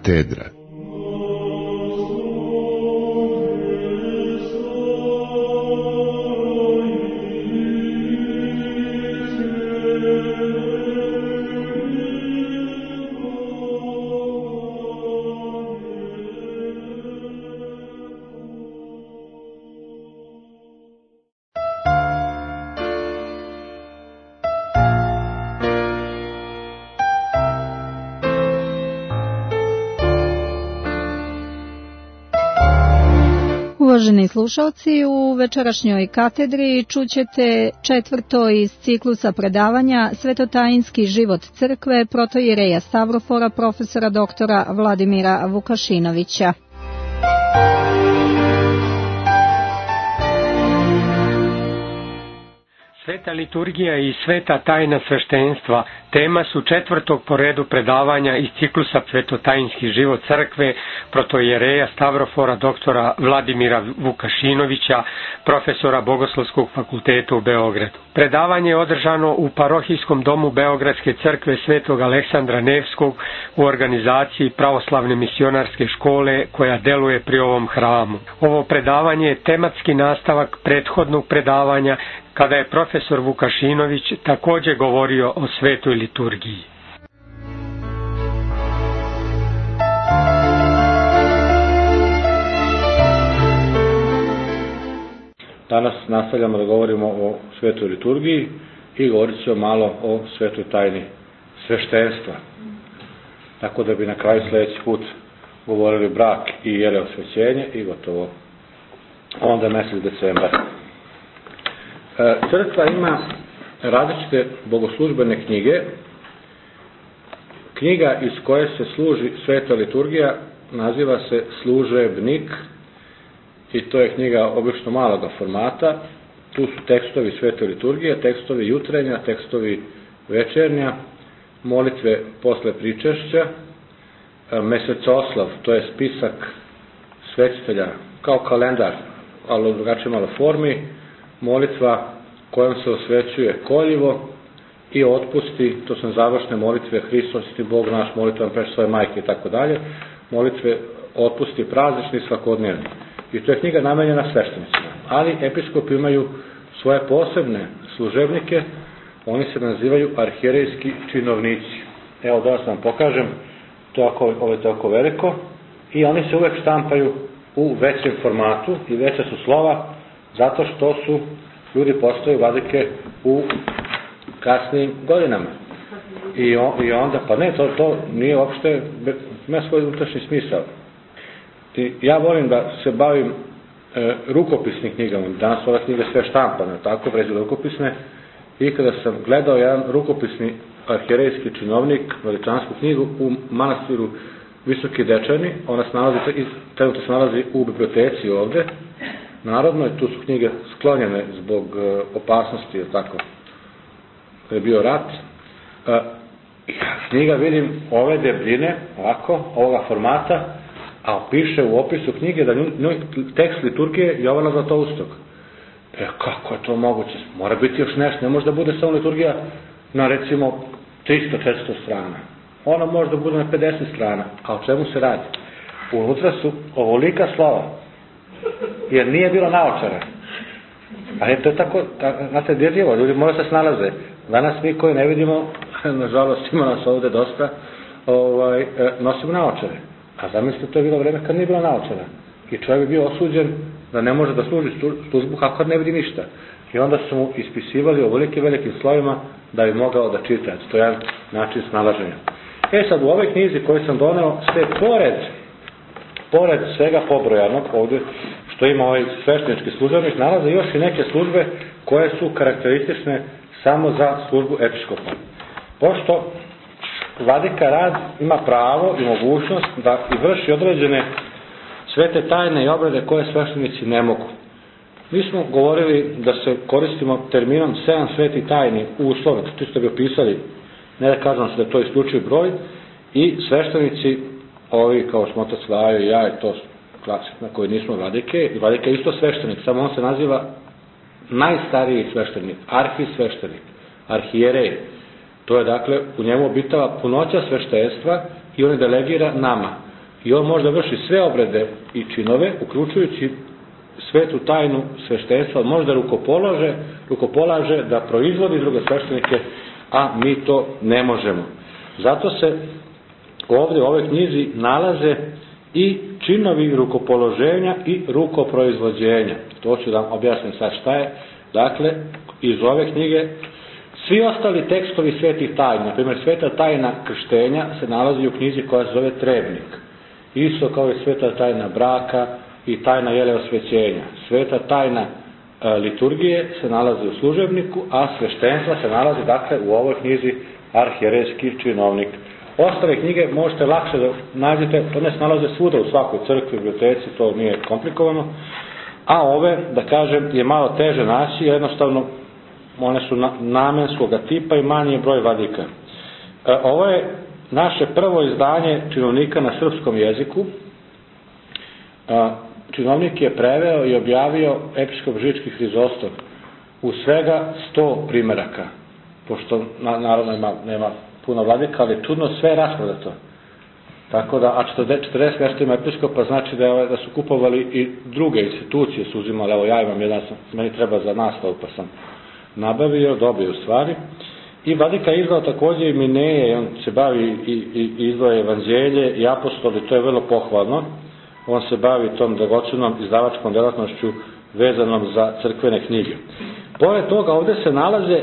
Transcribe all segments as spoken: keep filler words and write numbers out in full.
katedra. Uvaženi slušalci, u večerašnjoj katedri čućete četvrto iz ciklusa predavanja Svetotajinski život crkve protoijereja Stavrofora profesora doktora Vladimira Vukašinovića. Sveta liturgija i sveta tajna sveštenstva tema su četvrtog po redu predavanja iz ciklusa Svetotajinski život crkve protoijereja Stavrofora doktora Vladimira Vukašinovića, profesora Bogoslovskog fakulteta u Beogradu. Predavanje je održano u parohijskom domu Beogradske crkve Svetog Aleksandra Nevskog u organizaciji Pravoslavne misionarske škole koja deluje pri ovom hramu. Ovo predavanje je tematski nastavak prethodnog predavanja kada je profesor Vukašinović također govorio o svetoj liturgiji. Danas nastavljamo da govorimo o svetoj liturgiji i govorit ćemo malo o svetoj tajni sveštenstva. Tako da bi na kraju sljedeći put govorili brak i jele osvećenje i gotovo. Onda mesec decembar. Crkva ima različite bogoslužbene knjige. Knjiga iz koje se služi sveta liturgija naziva se služebnik i to je knjiga obično maloga formata. Tu su tekstovi svete liturgije, tekstovi jutrenja, tekstovi večernja, molitve posle pričešća, mesecoslav, to je spisak svetitelja kao kalendar, ali u drugačije malo formi, molitva kojom se osvećuje koljivo i otpusti, to su završne molitve Hristos ti Bog naš, molitvam preč svoje majke i tako dalje, molitve otpusti praznični svakodnevni. I to je knjiga namenjena sveštenicima. Ali episkopi imaju svoje posebne služebnike, oni se nazivaju arhijerejski činovnici. Evo da vam pokažem, to je ako, ovo je toliko veliko i oni se uvek štampaju u većem formatu i veća su slova zato što su ljudi postaju vladike u kasnim godinama. I, on, i onda, pa ne, to, to nije uopšte, ima svoj unutrašnji smisao. I ja volim da se bavim e, rukopisnim knjigama. Danas ova knjiga sve štampane, tako pređu rukopisne. I kada sam gledao jedan rukopisni arhijerejski činovnik, veličansku knjigu u manastiru Visoki Dečani, ona se nalazi, trenutno se nalazi u biblioteci ovde, narodnoj, tu su knjige sklonjene zbog e, opasnosti, tako, kada je bio rat. E, knjiga vidim ove debljine, ovako, ovoga formata, a piše u opisu knjige da njoj tekst liturgije Jovana Zlatoustog. E, kako je to moguće? Mora biti još nešto, ne može da bude samo liturgija na recimo tristo do četiristo strana. Ona može da bude na pedeset strana, a o čemu se radi? Unutra su ovolika slova, jer nije bilo naočara. Ali to je tako, znate, dirljivo, ljudi moraju se snalaze. Danas mi koji ne vidimo, nažalost ima nas ovde dosta, ovaj, nosimo naočare. A zamislite, to je bilo vreme kad nije bilo naočara. I čovjek bi bio osuđen da ne može da služi službu kako ne vidi ništa. I onda su mu ispisivali ovolike velikim slovima da bi mogao da čita. To je jedan način snalaženja. E sad, u ovoj knjizi koju sam doneo, se pored, pored svega pobrojanog ovdje, što ima ovaj sveštenički službenik, nalaze još i neke službe koje su karakteristične samo za službu episkopa. Pošto vladika rad ima pravo i mogućnost da i vrši određene svete tajne i obrede koje sveštenici ne mogu. Mi smo govorili da se koristimo terminom sedam sveti tajni uslovno, to ste bi opisali, ne da kažem se da je to isključiv broj, i sveštenici, ovi kao Smotac Vajo i ja, i to klasik na koji nismo vladike, i vladika je isto sveštenik, samo on se naziva najstariji sveštenik, arhisveštenik, arhijerej. To je dakle, u njemu obitava punoća sveštenstva i on je delegira nama. i on može da vrši sve obrede i činove, uključujući svetu tajnu sveštenstva, može da rukopolaže, rukopolaže da proizvodi druge sveštenike, a mi to ne možemo. Zato se ovdje u ovoj knjizi nalaze i činovi rukopoloženja i rukoproizvođenja. To ću da vam objasnim sad šta je. Dakle, iz ove knjige svi ostali tekstovi svetih tajna, na primjer sveta tajna krštenja se nalazi u knjizi koja se zove Trebnik. Isto kao i sveta tajna braka i tajna jele osvećenja. Sveta tajna e, liturgije se nalazi u služebniku, a sveštenstva se nalazi dakle u ovoj knjizi Arhijerejski činovnik. Ostale knjige možete lakše da nađete, to ne se nalaze svuda u svakoj crkvi, biblioteci, to nije komplikovano, a ove, da kažem, je malo teže naći, jednostavno one su na, namenskog tipa i manji je broj vadika. E, ovo je naše prvo izdanje činovnika na srpskom jeziku. E, činovnik je preveo i objavio episkop Žički Hrizostom u svega sto primeraka, pošto na, naravno ima, nema puno vladika, ali čudno sve je rasprodato. Tako da, a četrdeset mjesta ima episkopa, znači da, je, da su kupovali i druge institucije su uzimali. Evo ja imam jedan, meni treba za nastavu, pa sam nabavio, dobio u stvari. I vladika je izdao također i Mineje, on se bavi i, i, i izdaje evanđelje i apostoli, to je vrlo pohvalno. On se bavi tom dragocenom izdavačkom djelatnošću vezanom za crkvene knjige. Pored toga ovdje se nalaze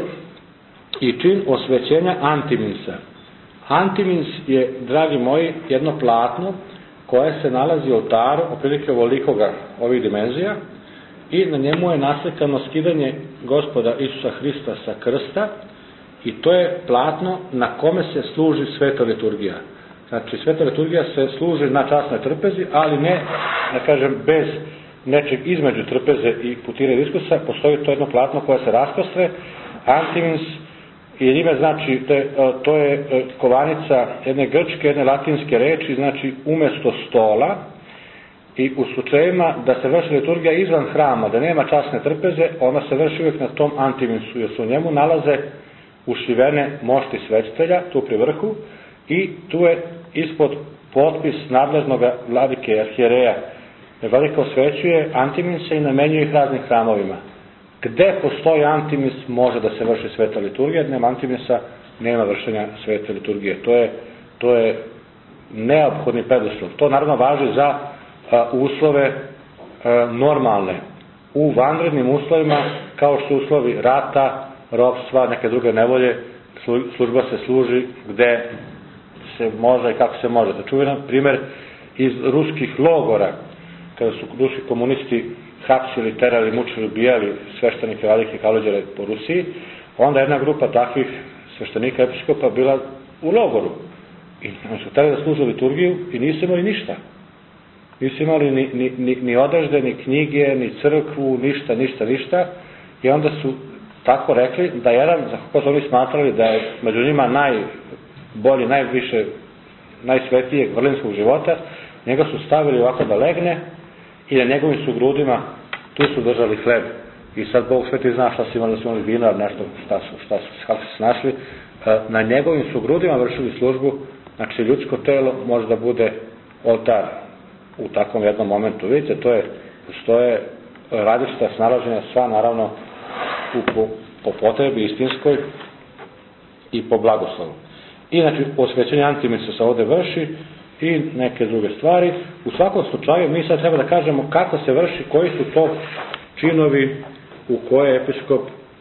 i čin osvećenja Antiminsa. Antimins je, dragi moji, jedno platno koje se nalazi u oltaru, otprilike ovolikoga ovih dimenzija, i na njemu je naslikano skidanje Gospoda Isusa Hrista sa krsta, i to je platno na kome se služi sveta liturgija. Znači, sveta liturgija se služi na časnoj trpezi, ali ne, da kažem, bez nečeg između trpeze i putire i diskusa, postoji to jedno platno koje se rasprostre. Antimins i njime znači, to je, to je kovanica jedne grčke, jedne latinske reči, znači umjesto stola, i u slučajevima da se vrši liturgija izvan hrama, da nema časne trpeze, ona se vrši uvijek na tom antiminsu, jer se u njemu nalaze ušivene mošti svetitelja, tu pri vrhu, i tu je ispod potpis nadležnog vladike arhijereja. Vladika osvećuje antiminse i namenjuje ih raznim hramovima. Gde postoji antimins može da se vrši sveta liturgija, nema antiminsa, nema vršenja svete liturgije. To je, to je neophodni preduslov. To naravno važi za a, uslove a, normalne. U vanrednim uslovima, kao što uslovi rata, ropstva, neke druge nevolje, služba se služi gde se može i kako se može. Da čujem primjer iz ruskih logora, kada su ruski komunisti hapsili, terali, mučili, ubijali sveštenike, vladike, kalođere po Rusiji, onda jedna grupa takvih sveštenika, episkopa bila u logoru. I oni su terali da služe liturgiju i nisu imali ništa. Nisu imali ni, ni, ni, ni odežde, ni knjige, ni crkvu, ništa, ništa, ništa. I onda su tako rekli da jedan, za kako su oni smatrali da je među njima najbolji, najviše, najsvetijeg vrlinskog života, njega su stavili ovako da legne i na njegovim su grudima, tu su držali hleb. I sad Bog sveti zna šta su imali, da su imali vinar, nešto, šta su, šta su, kako su se našli. Na njegovim su grudima vršili službu, znači ljudsko telo može da bude oltar u takvom jednom momentu. Vidite, to je, što je različita snalaženja, sva naravno u, po, po potrebi istinskoj i po blagoslovu. I znači, osvećenje antiminsa se ovdje vrši i neke druge stvari. U svakom slučaju mi sad treba da kažemo kako se vrši, koji su to činovi u koje episkop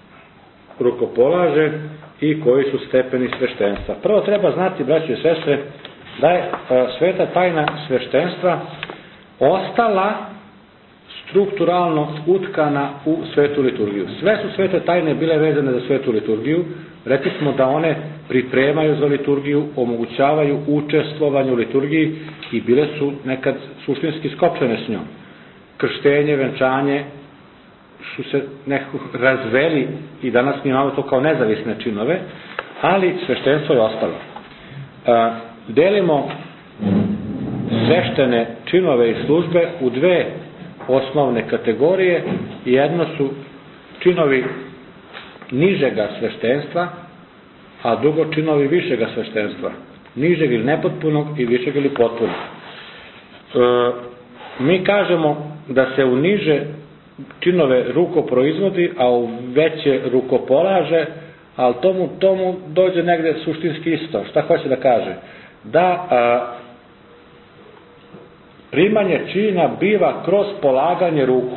rukopolaže i koji su stepeni sveštenstva. Prvo treba znati, braći i sestre, da je e, sveta tajna sveštenstva ostala strukturalno utkana u svetu liturgiju. Sve su svete tajne bile vezane za svetu liturgiju. Rekli smo da one pripremaju za liturgiju, omogućavaju učestvovanje u liturgiji i bile su nekad suštinski skopčene s njom. Krštenje, venčanje su se nekako razveli i danas mi imamo to kao nezavisne činove, ali sveštenstvo je ostalo. E, delimo sveštene činove i službe u dve osnovne kategorije. Jedno su činovi nižega sveštenstva, a drugo činovi višega sveštenstva. Nižeg ili nepotpunog i višeg ili potpunog. mi kažemo da se u niže činove ruko proizvodi, a u veće ruko polaže, ali tomu, tomu dođe negde suštinski isto. Šta hoće da kaže? Da a, primanje čina biva kroz polaganje ruku.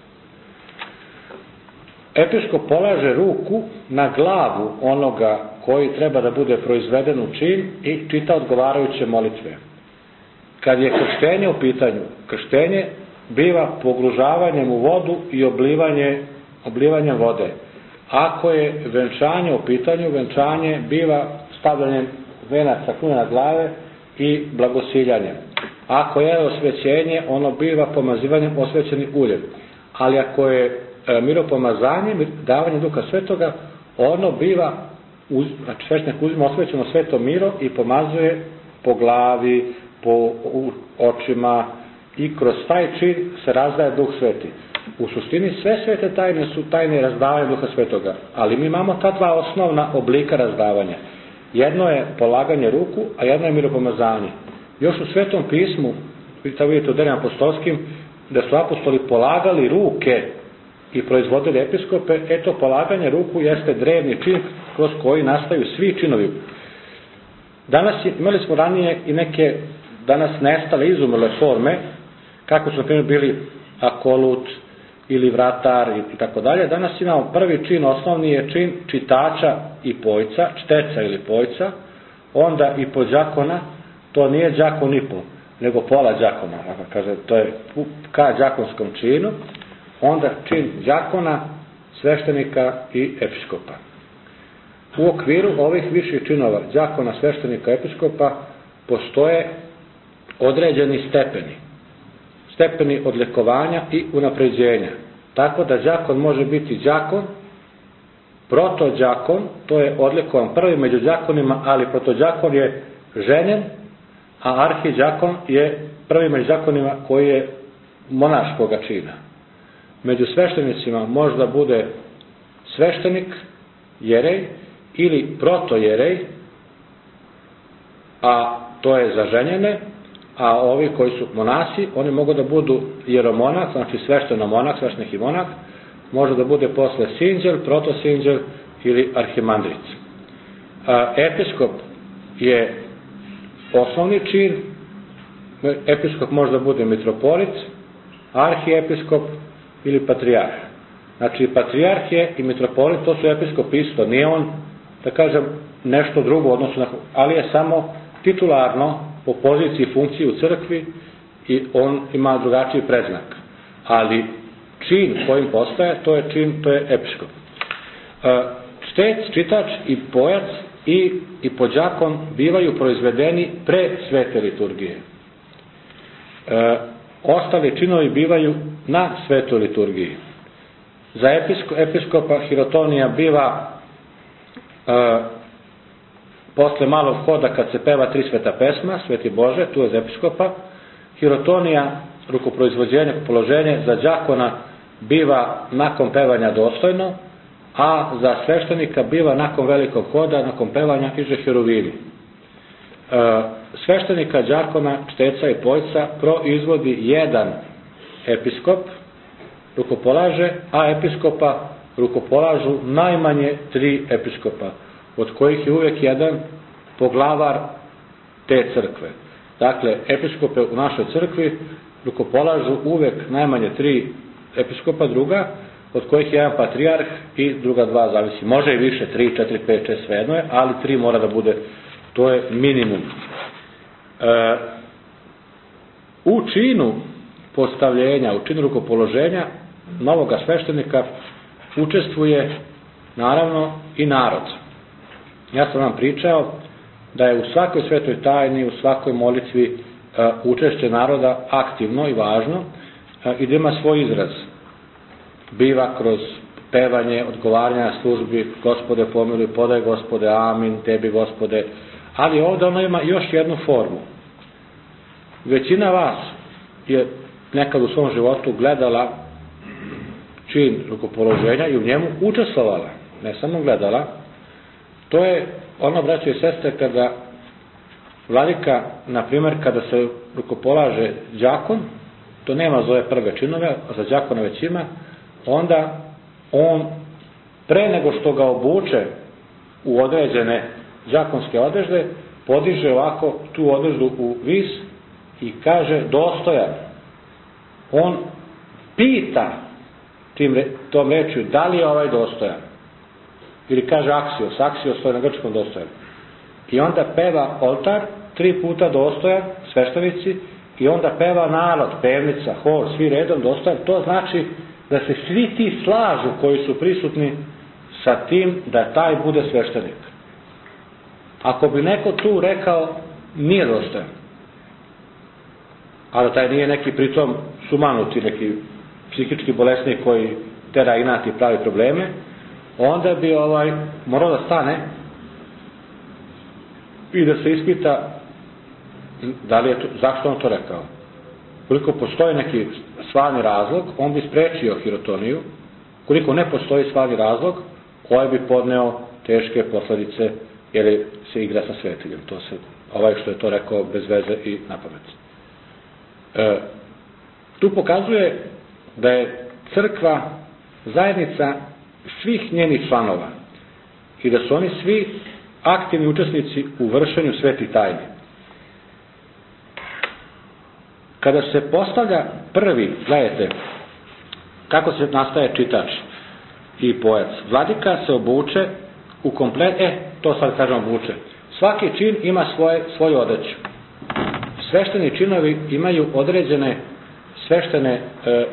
Episkop polaže ruku na glavu onoga koji treba da bude proizveden u čin i čita odgovarajuće molitve. Kad je krštenje u pitanju, krštenje biva pogružavanjem u vodu i oblivanje, oblivanjem vode. Ako je venčanje u pitanju, venčanje biva stavljanjem venaca krune na glave i blagosiljanjem. Ako je osvećenje, ono biva pomazivanjem osvećenim uljem. Ali ako je e, miropomazanje, davanje Duha Svetoga, ono biva, uz, znači sveštenik uzima osvećeno sveto miro i pomazuje po glavi, po očima i kroz taj čin se razdaje Duh Sveti. U suštini sve svete tajne su tajne razdavanja Duha Svetoga, ali mi imamo ta dva osnovna oblika razdavanja. Jedno je polaganje ruku, a jedno je miropomazanje. Još u Svetom pismu, to vidite u delima apostolskim, da su apostoli polagali ruke i proizvodili episkope, eto polaganje ruku jeste drevni čin kroz koji nastaju svi činovi. Danas imali smo ranije i neke danas nestale izumrle forme, kako su na primjer bili akolut ili vratar i tako dalje. Danas imamo prvi čin, osnovni je čin čitača i pojca, čteca ili pojca, onda i podđakona, to nije đakon i po, nego pola đakona, kaže, to je ka đakonskom činu, onda čin đakona, sveštenika i episkopa. U okviru ovih viših činova đakona, sveštenika, episkopa postoje određeni stepeni. Stepeni odlikovanja i unapređenja. Tako da đakon može biti đakon, protođakon, to je odlikovan prvi među đakonima, ali protođakon je ženjen, a arhiđakon je prvi među đakonima koji je monaškoga čina. Među sveštenicima možda bude sveštenik, jerej ili protojerej, a to je za ženjene, a ovi koji su monasi, oni mogu da budu jeromonah, znači svešteno monah, sveštenik i monah, može da bude posle sinđel, protosinđel ili arhimandric. Episkop je osnovni čin, episkop može da bude mitropolit, arhiepiskop ili patrijarh. Znači patrijarhije i mitropolit, to su episkop isto, nije on, da kažem, nešto drugo, odnosno, ali je samo titularno po poziciji i funkciji u crkvi i on ima drugačiji predznak. Ali čin kojim postaje, to je čin, to je episkop. Čtec, čitač i pojac i, i podđakon bivaju proizvedeni pre svete liturgije. E, ostali činovi bivaju na svetoj liturgiji. Za episko, episkopa hirotonija biva e, posle malog hoda kad se peva tri sveta pesma, Sveti Bože, tu je za episkopa. Hirotonija, rukoproizvođenje, položenje, za đakona biva nakon pevanja dostojno, a za sveštenika biva nakon velikog hoda, nakon pevanja iže heruvini. E, sveštenika, đakona, čteca i pojca proizvodi jedan episkop, rukopolaže, a episkopa rukopolažu najmanje tri episkopa, od kojih je uvek jedan poglavar te crkve. Dakle, episkope u našoj crkvi rukopolažu uvek najmanje tri episkopa, druga, od kojih je jedan patrijarh i druga dva zavisi. Može i više, tri, četiri, pet, šest, svejedno je, ali tri mora da bude, to je minimum. E, u činu postavljenja, u činu rukopoloženja novoga sveštenika učestvuje naravno i narod. Ja sam vam pričao da je u svakoj svetoj tajni, u svakoj molitvi e, učešće naroda aktivno i važno e, i da ima svoj izraz. Biva kroz pevanje, odgovaranje na službi, Gospode pomiluj, podaj Gospode, amin, tebi Gospode, ali ovdje ono ima još jednu formu. Većina vas je nekad u svom životu gledala čin rukopoloženja i u njemu učestvovala, ne samo gledala. To je ono, braćo i sestre, kada vladika, na primjer, kada se rukopolaže đakon, to nema za ove prve činove, a za đakona već ima, onda on pre nego što ga obuče u određene đakonske odežde, podiže ovako tu odeždu u vis i kaže dostojan. On pita tim, tom rečju da li je ovaj dostojan. Ili kaže aksios, aksios to je na grčkom dostojan. I onda peva oltar, tri puta dostojan, sveštenici, i onda peva narod, pevnica, hor, svi redom dostojan. To znači da se svi ti slažu koji su prisutni sa tim da taj bude sveštenik. Ako bi neko tu rekao nije dostojan, a da taj nije neki pritom sumanuti, neki psihički bolesnik koji tera inat i pravi probleme, onda bi ovaj morao da stane i da se ispita da li je to, zašto on to rekao. Koliko postoji neki stvarni razlog, on bi sprečio hirotoniju. Koliko ne postoji stvarni razlog, koji bi podneo teške posledice jer se igra sa svetiljem. To se, ovaj što je to rekao bez veze i napamet. E, tu pokazuje da je crkva zajednica svih njenih članova i da su oni svi aktivni učesnici u vršenju svetih tajni. Kada se postavlja prvi, gledajte, kako se nastaje čitač i poet. Vladika se obuče u komplet, e, to sad kažem obuče. Svaki čin ima svoje, svoju odeću. Svešteni činovi imaju određene sveštene, e,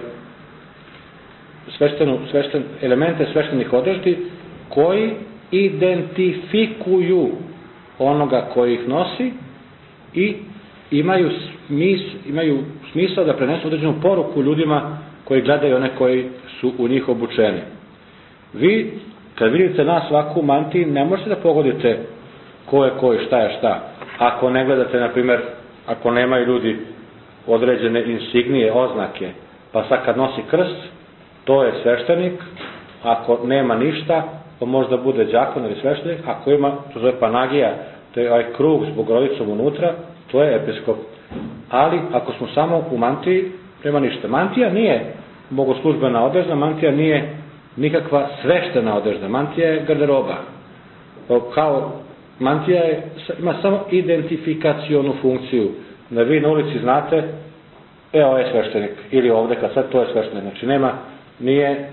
sveštenu, svešten, elemente sveštenih odeždi koji identifikuju onoga koji ih nosi i imaju, smis, imaju smisao da prenesu određenu poruku ljudima koji gledaju one koji su u njih obučeni. Vi, kad vidite nas ovako u mantiji, ne možete da pogodite ko je ko i šta je šta. Ako ne gledate, na primjer, ako nemaju ljudi određene insignije, oznake, pa sad kad nosi krst, to je sveštenik, ako nema ništa, to možda bude đakon ili sveštenik, ako ima, to zove panagija, to je ovaj krug s Bogorodicom unutra, to je episkop. Ali ako smo samo u mantiji, nema ništa. Mantija nije bogoslužbena odežda, mantija nije nikakva sveštena odežda, mantija je garderoba. Kao mantija je, ima samo identifikacionu funkciju, da vi na ulici znate, e, ovo je sveštenik, ili ovde kad sad to je sveštenik. Znači nema, nije,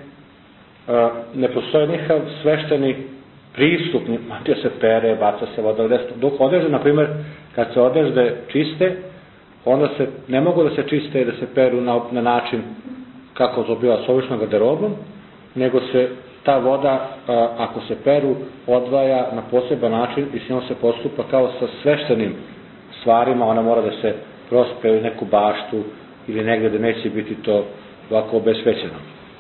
ne postoje nikakav svešteni pristup, mantija se pere, baca se voda, dok odežde, na primjer, kad se odežde čiste, onda se, ne mogu da se čiste i da se peru na, na način kako to biva s običnom garderobom, nego se ta voda, a, ako se peru, odvaja na poseban način i s njom se postupa kao sa sveštenim stvarima, ona mora da se prospe u neku baštu ili negde da neće biti to ovako obesvećeno.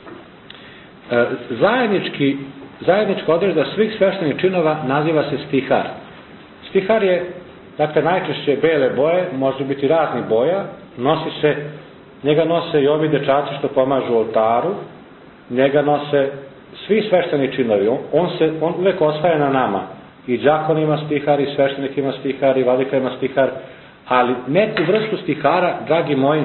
E, zajednički, zajednička odrežda svih sveštenih činova naziva se stihar. Stihar je, dakle, najčešće bele boje, može biti raznih boja, nosi se, njega nose i ovi dečaci što pomažu oltaru, njega nose svi svešteni činovi, on, on se, on uvek osvaja na nama, i đakon ima stihar, i sveštenik ima stihar, i vladika ima stihar, ali neku vrstu stihara, dragi moji,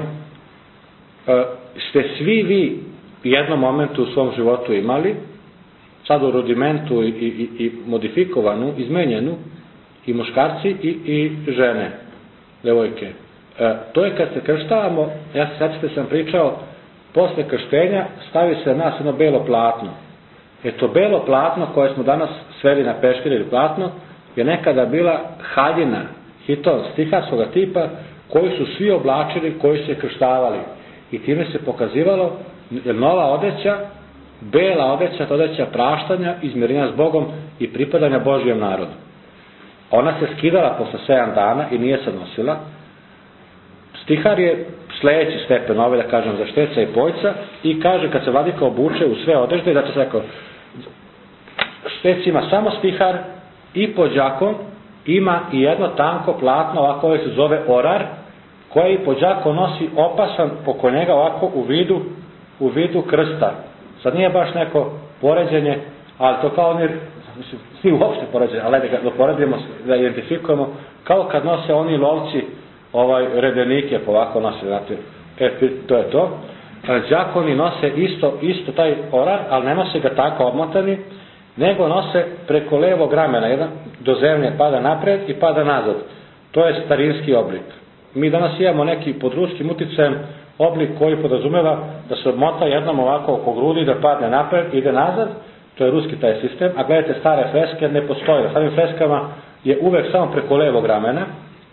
ste svi vi u jednom momentu u svom životu imali, sad u rudimentu i, i, i modifikovanu, izmenjenu, i muškarci i, i žene, devojke. E, to je kad se krštavamo, ja se sad ste sam pričao, posle krštenja stavi se nas jedno belo platno. E to belo platno koje smo danas sveli na peškir ili platno je nekada bila haljina, hiton, stiharskog tipa koji su svi oblačili, koji su se krštavali. I time se pokazivalo nova odeća, bela odeća, odeća praštanja, izmirenja s Bogom i pripadanja Božijem narodu. Ona se skidala posle sedam dana i nije se nosila. Stihar je sledeći stepen ove, da kažem, za šteca i pojca, i kaže kad se vladika obuče u sve odežde, da se rekao, štec ima samo stihar i pođakon ima i jedno tanko platno, ovako ovo se zove orar, koje i pođakon nosi opasan oko njega ovako u vidu, u vidu krsta. Sad nije baš neko poređenje, ali to kao oni mislim, svi uopšte poređaju, ali da ga poredimo, da identifikujemo, kao kad nose oni lovci ovaj, redenike, pa ovako nose, znate, e, to je to. Đakoni nose isto, isto taj orar, ali ne nose ga tako obmotani, nego nose preko levog ramena, jedan do zemlje pada napred i pada nazad. To je starinski oblik. Mi danas imamo neki pod ruskim uticajem oblik koji podrazumeva da se odmota jednom ovako oko grudi, da padne napred, ide nazad, to je ruski taj sistem, a gledajte stare freske, ne postoje. Starim freskama je uvek samo preko levog ramena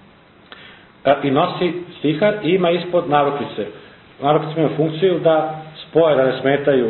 i nosi stihar i ima ispod narukvice. Narukvice imaju funkciju da spoje, da ne smetaju,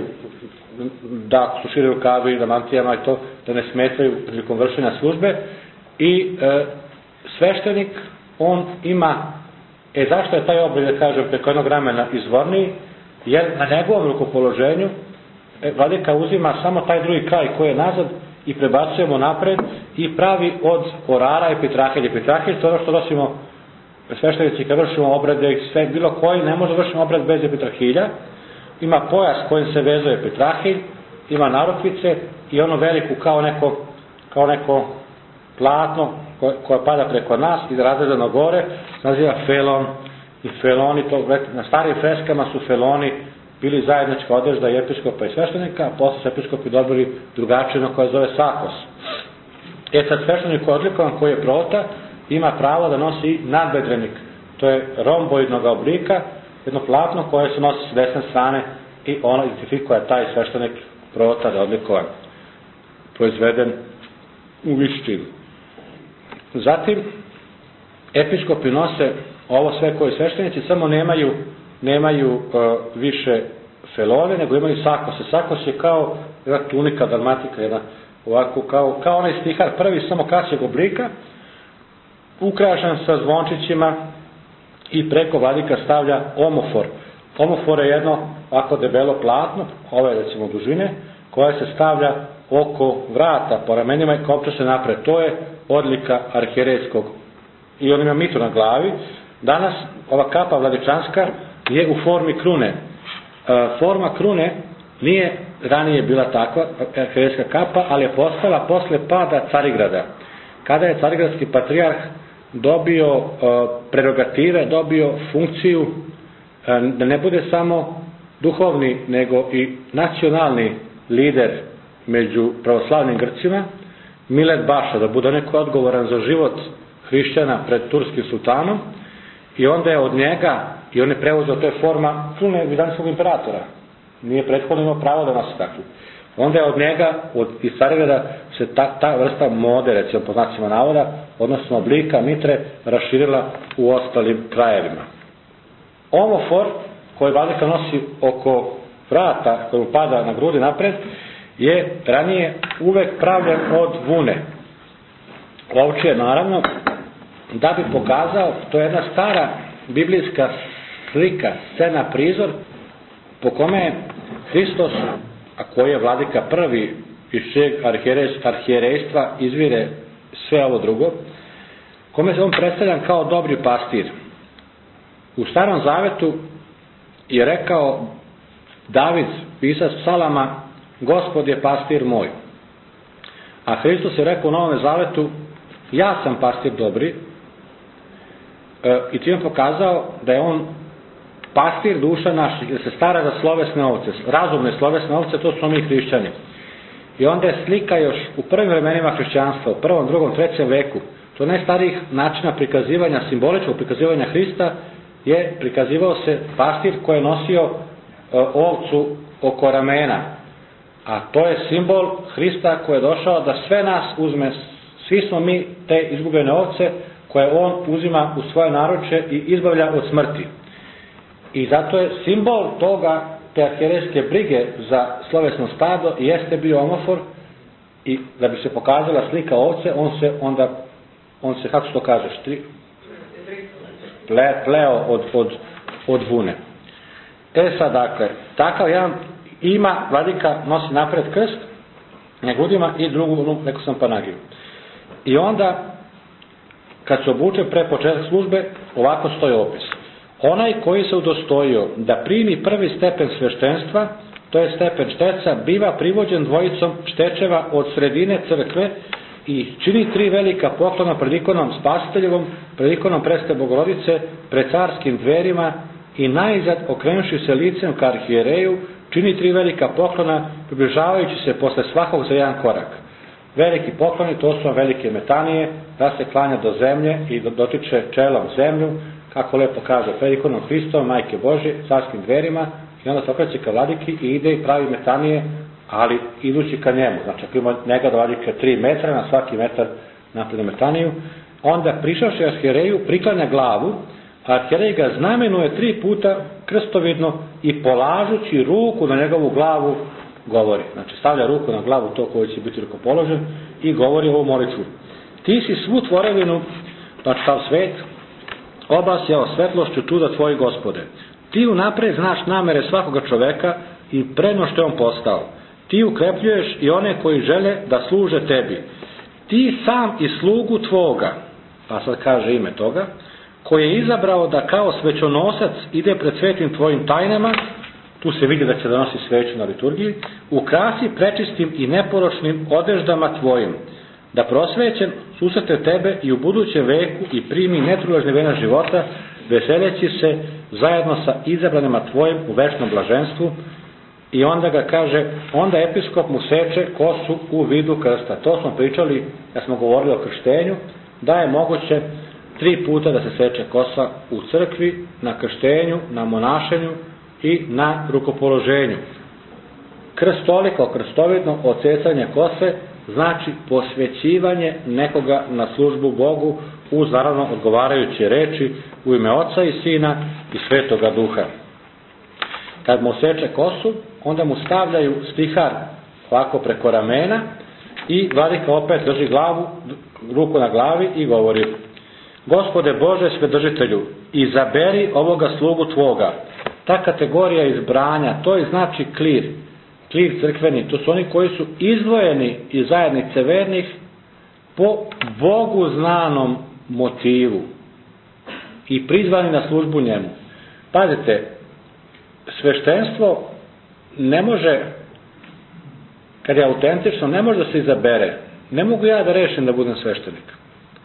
da su šire rukavi, da mantijama i to, da ne smetaju prilikom vršenja službe i e, sveštenik, on ima, e zašto je taj oblik, da kažem, preko jednog ramena izvorniji, jer na njegovom rukopoloženju e, vladika uzima samo taj drugi kraj koji je nazad i prebacujemo napred i pravi od orara epitrahilj. Epitrahilj to je ono što nosimo sveštenici kad vršimo obrede, sve bilo koji, ne može vršiti obred bez epitrahilja. Ima pojas kojim se vezuje epitrahilj, ima narukvice i ono veliku kao neko, kao neko platno koje, koje pada preko nas i razredano gore, naziva felon i feloni, to, na starim freskama su feloni bili zajednička odežda i episkopa i sveštenika, a posle su episkopi dobili drugačije koje zove sakos. E sad sveštenik koji je odlikovan, koji je prota, ima pravo da nosi i nadbedrenik. To je romboidnog oblika, jedno platno koje se nosi s desne strane i ono identifikuje taj sveštenik prota da je odlikovan, proizveden u vištinu. Zatim, episkopi nose ovo sve koji sveštenici, samo nemaju, nemaju uh, više felone, nego imaju sakose. Sakos je kao jedna tunika, dalmatika, jedna, ovako, kao, kao onaj stihar prvi, samo kasijeg oblika, ukrašen sa zvončićima i preko vladika stavlja omofor. Omofor je jedno ovako debelo platno, ove recimo dužine, koje se stavlja oko vrata, po ramenima i kopča se napred. To je odlika arhijerejskog. I on ima mitru na glavi. Danas ova kapa vladičanska je u formi krune. E, forma krune nije ranije bila takva arhijerejska kapa, ali je postala posle pada Carigrada. Kada je carigradski patrijarh dobio e, prerogative, dobio funkciju e, da ne bude samo duhovni, nego i nacionalni lider među pravoslavnim Grcima, Milet Baša, da bude neko odgovoran za život hrišćana pred turskim sultanom, i onda je od njega, i on je preuzeo, to je forma krune bizantijskog imperatora, nije prethodno imao pravo da nosi takvu. Onda je od njega, od, iz Carigrada, se ta, ta vrsta mode, recimo po znacima navoda, odnosno oblika mitre, raširila u ostalim krajevima. Omofor, koji vladika nosi oko vrata, koji mu pada na grudi napred, je ranije uvek pravljen od vune. Ovčije, naravno, da bi pokazao, to je jedna stara biblijska slika, scena, prizor, po kome je Hristos, a koji je vladika prvi iz čeg arhijerejstva izvire sve ovo drugo, kome se on predstavljan kao dobri pastir. U Starom Zavetu je rekao David, pisac psalama, Gospod je pastir moj. A Hristos je rekao u Novom Zavetu, ja sam pastir dobri, e, i time pokazao da je on pastir duša naših, da se stara za slovesne ovce, razumne slovesne ovce, to smo mi hrišćani. I onda je slika još u prvim vremenima hrišćanstva, u prvom, drugom, trećem veku, to najstarijih načina prikazivanja, simboličkog prikazivanja Hrista, je prikazivao se pastir koji je nosio e, ovcu oko ramena. A to je simbol Hrista koji je došao da sve nas uzme, svi smo mi te izgubljene ovce koje on uzima u svoje naruče i izbavlja od smrti. I zato je simbol toga, te arhijerejske brige za slovesno stado, jeste bio omofor, i da bi se pokazala slika ovce, on se onda, on se, kako se to kaže, štri, ple, pleo od, od, od vune. E sad, dakle, takav jedan ima, vladika nosi napred krst na grudima i drugu, neko sam panagiju. I onda, kad se obuče pre početak službe, ovako stoji opis. Onaj koji se udostojio da primi prvi stepen sveštenstva, to je stepen šteca, biva privođen dvojicom štečeva od sredine crkve i čini tri velika poklona pred ikonom Spasiteljevom, pred ikonom Presvete Bogorodice, pred carskim dverima i najzad, okrenuši se licem ka arhijereju, čini tri velika poklona, približavajući se posle svakog za jedan korak. Veliki pokloni, to su velike metanije, da se klanja do zemlje i dotiče čelom zemlju, kako lepo kaže, pred ikonom Hristova, Majke Božje, carskim dverima, i onda se okreće ka vladiki i ide i pravi metanije, ali idući ka njemu. Znači, ako ima njega do vladike tri metra, na svaki metar napravi metaniju, onda prišavši arhijereju, priklanja glavu, a arhijerej ga znamenuje tri puta krstovidno i polažući ruku na njegovu glavu govori. Znači, stavlja ruku na glavu to koji će biti rukopoložen i govori ovu molitvu. Ti si svu tvorevinu, znači sav svet, obasjao svetlošću čuda tvoji, Gospode. Ti unapred znaš namere svakoga čoveka i predno što je on postao. Ti ukrepljuješ i one koji žele da služe tebi. Ti sam i slugu tvoga, pa sad kaže ime toga, koji je izabrao da kao svećonosac ide pred svetim tvojim tajnama, tu se vidi da će da nosi sveću na liturgiji, ukrasi prečistim i neporočnim odeždama tvojim, da prosvećen susrete tebe i u budućem veku i primi netruležne vena života, veseleći se zajedno sa izabranima tvojim u večnom blaženstvu. I onda ga kaže, onda episkop mu seče kosu u vidu krsta. To smo pričali, kad smo govorili o krštenju, da je moguće tri puta da se seče kosa u crkvi, na krštenju, na monašenju i na rukopoloženju. Krstoliko, krstovidno odsecanje kose znači posvećivanje nekoga na službu Bogu uz naravno odgovarajuće reči u ime Oca i Sina i Svetoga Duha. Kad mu seče kosu, onda mu stavljaju stihar ovako preko ramena i vladika opet drži glavu, ruku na glavi i govori: Gospode Bože Svedržitelju, izaberi ovoga slugu tvoga. Ta kategorija izbranja, to je znači klir, klir crkveni, to su oni koji su izdvojeni iz zajednice vernih po Bogu znanom motivu i prizvani na službu njemu. Pazite, sveštenstvo ne može, kad je autentično, ne može da se izabere. Ne mogu ja da rešim da budem sveštenik.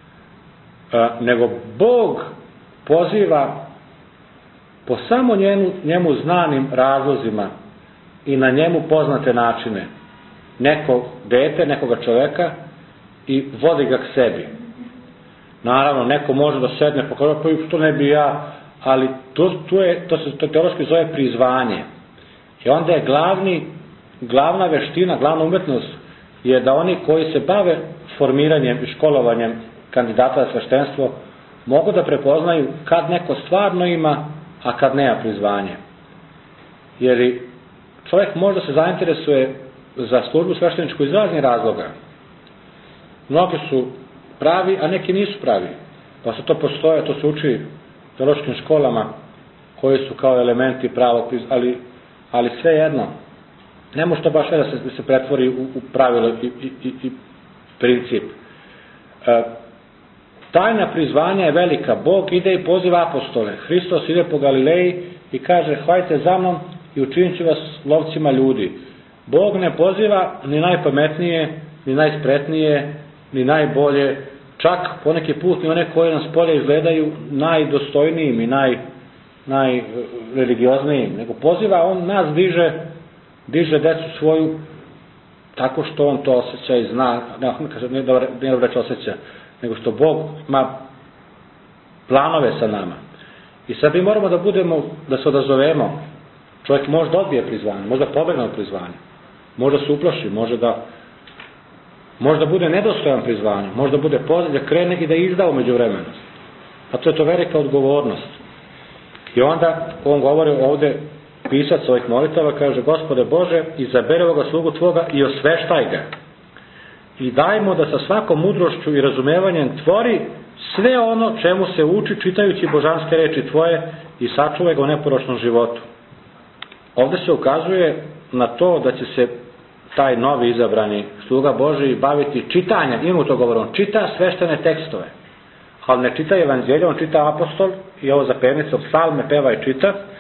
E, nego Bog poziva po samo njemu, njemu znanim razlozima i na njemu poznate načine neko dete, nekoga čoveka i vodi ga k sebi. Naravno, neko može da sedne pa kaže, pa što ne bi ja, ali to, to, je, to se to teološki zove prizvanje. I onda je glavni, glavna veština, glavna umetnost je da oni koji se bave formiranjem i školovanjem kandidata za sveštenstvo mogu da prepoznaju kad neko stvarno ima, a kad nema prizvanje. Jer čovjek može da se zainteresuje za službu svešteničku iz raznih razloga. Mnogi su pravi, a neki nisu pravi. Pa se to postoje, to se uči u teološkim školama koji su kao elementi pravog, ali, ali sve jedno. Ne može to baš da se, da se pretvori u, u pravilo i, i, i, i princip. E, tajna prizvanja je velika. Bog ide i poziva apostole. Hristos ide po Galileji i kaže: hvalite za mnom i učinit ću vas lovcima ljudi. Bog ne poziva ni najpametnije, ni najspretnije, ni najbolje, čak poneki put ni one koje nas polje izgledaju najdostojnijim i naj, najreligioznijim, nego poziva, on nas diže, diže decu svoju tako što on to osjeća i zna, ne, ne dobro reći osjeća, nego što Bog ima planove sa nama. I sad mi moramo da budemo, da se odazovemo. Čovjek može da odbije prizvanje, može da pobegne od prizvanja, može da se uplaši, može da može da bude nedostojan prizvanju, može da bude poziv da krene i da izda umeđu vremenu. A to je to velika odgovornost. I onda on govori ovdje, pisac ovih molitava, kaže: Gospode Bože, izaberi ovoga slugu tvoga i osveštaj ga. I daj mu da sa svakom mudrošću i razumevanjem tvori sve ono čemu se uči čitajući božanske reči tvoje i sačuvaj ga u neporočnom životu. Ovdje se ukazuje na to da će se taj novi izabrani sluga Božiji baviti čitanjem, ima to govor, on čita sveštene tekstove, ali ne čita evanđelje, on čita apostol i ovo za pevnicom psalme peva i čita,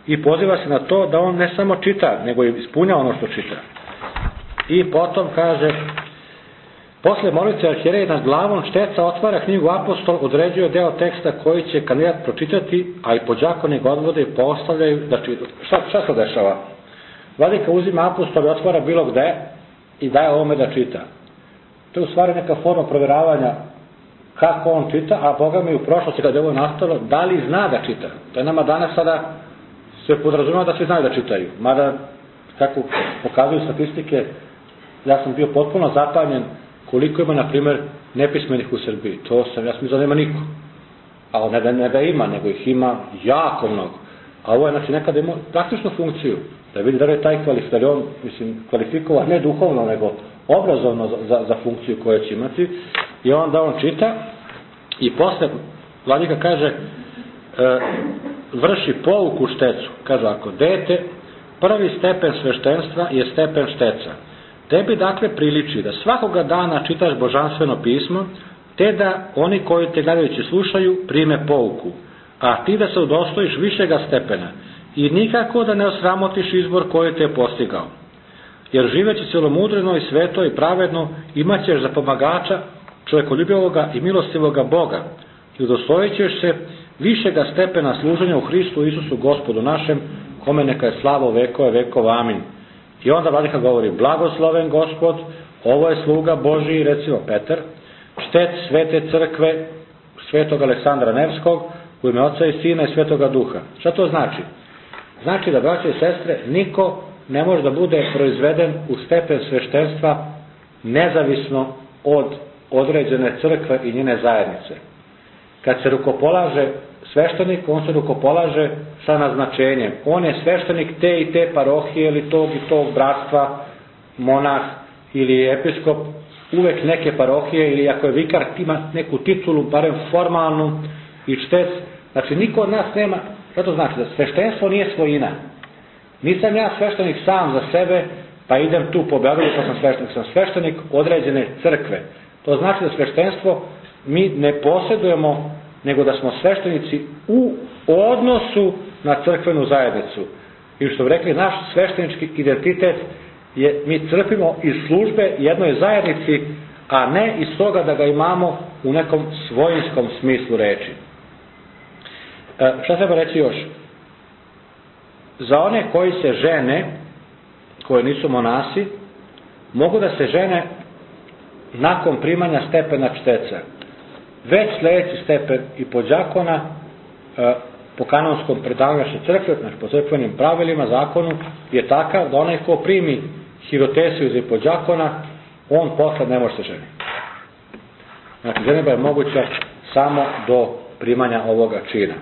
i poziva se na to da on ne samo čita, nego i ispunja ono što čita. I potom kaže, posle molitve arhijerej nad glavom šteca otvara knjigu Apostol, određuje deo teksta koji će kandidat pročitati, a i podjakoni ga odvode i postavljaju da čita. Šta, šta se dešava? Vladika uzima Apostol i otvara bilo gde i daje ovome da čita. To je u stvari neka forma provjeravanja kako on čita, a Boga mi u prošlosti kada je ovo nastalo, da li zna da čita. To je nama danas sada se podrazumeva da svi znaju da čitaju. Mada, kako pokazuju statistike, ja sam bio potpuno zapanjen koliko ima, na primjer, nepismenih u Srbiji. To sam, ja sam mislio da nema niko. A ne da, ne da ima, nego ih ima jako mnogo. A ovo je, znači, nekada ima praktičnu funkciju. Da vidi da je taj kvalifikacion, mislim, kvalifikovan ne duhovno, nego obrazovno za, za, za funkciju koju će imati. I onda on čita i posle vladika kaže e, vrši pouku štecu. Kaže ako dete, prvi stepen sveštenstva je stepen šteca. Tebi dakle priliči da svakoga dana čitaš božanstveno pismo, te da oni koji te gledajući slušaju prime pouku, a ti da se udostojiš višega stepena i nikako da ne osramotiš izbor koji te je postigao. Jer živeći celomudreno i sveto i pravedno imat ćeš za pomagača čovjekoljubivoga i milostivoga Boga i udostojit ćeš se višega stepena služenja u Hristu Isusu Gospodu našem, kome neka je slava u vekove vekova. Amin. I onda vladika govori, blagosloven Gospod, ovo je sluga Božiji, recimo Petar, štec svete crkve svetog Aleksandra Nevskog, u ime Oca i Sina i Svetoga Duha. Šta to znači? Znači da, braće i sestre, niko ne može da bude proizveden u stepen sveštenstva nezavisno od određene crkve i njene zajednice. Kad se rukopolaže sveštenik, on se rukopolaže sa naznačenjem. On je sveštenik te i te parohije ili tog i tog bratstva, monah ili episkop, uvek neke parohije, ili ako je vikar ima neku titulu, barem formalnu, i štec. Znači niko od nas nema, što to znači? Da sveštenstvo nije svojina. Nisam ja sveštenik sam za sebe, pa idem tu po Beogradu pa sam sveštenik. Sam sveštenik određene crkve. To znači da sveštenstvo mi ne posjedujemo, nego da smo sveštenici u odnosu na crkvenu zajednicu. I što bi rekli, naš sveštenički identitet je, mi crpimo iz službe jednoj zajednici, a ne iz toga da ga imamo u nekom svojinskom smislu reči. E, šta treba reći još? Za one koji se žene, koji nisu monasi, mogu da se žene nakon primanja stepena čteca. Već sljedeći stepen i podjakona e, po kanonskom predavanju crkve, znači po crkvenim pravilima, zakonu, je takav da onaj ko primi hirotesiju za podjakona, on posle ne može se ženiti. Znači, ženitba je moguća samo do primanja ovoga čina.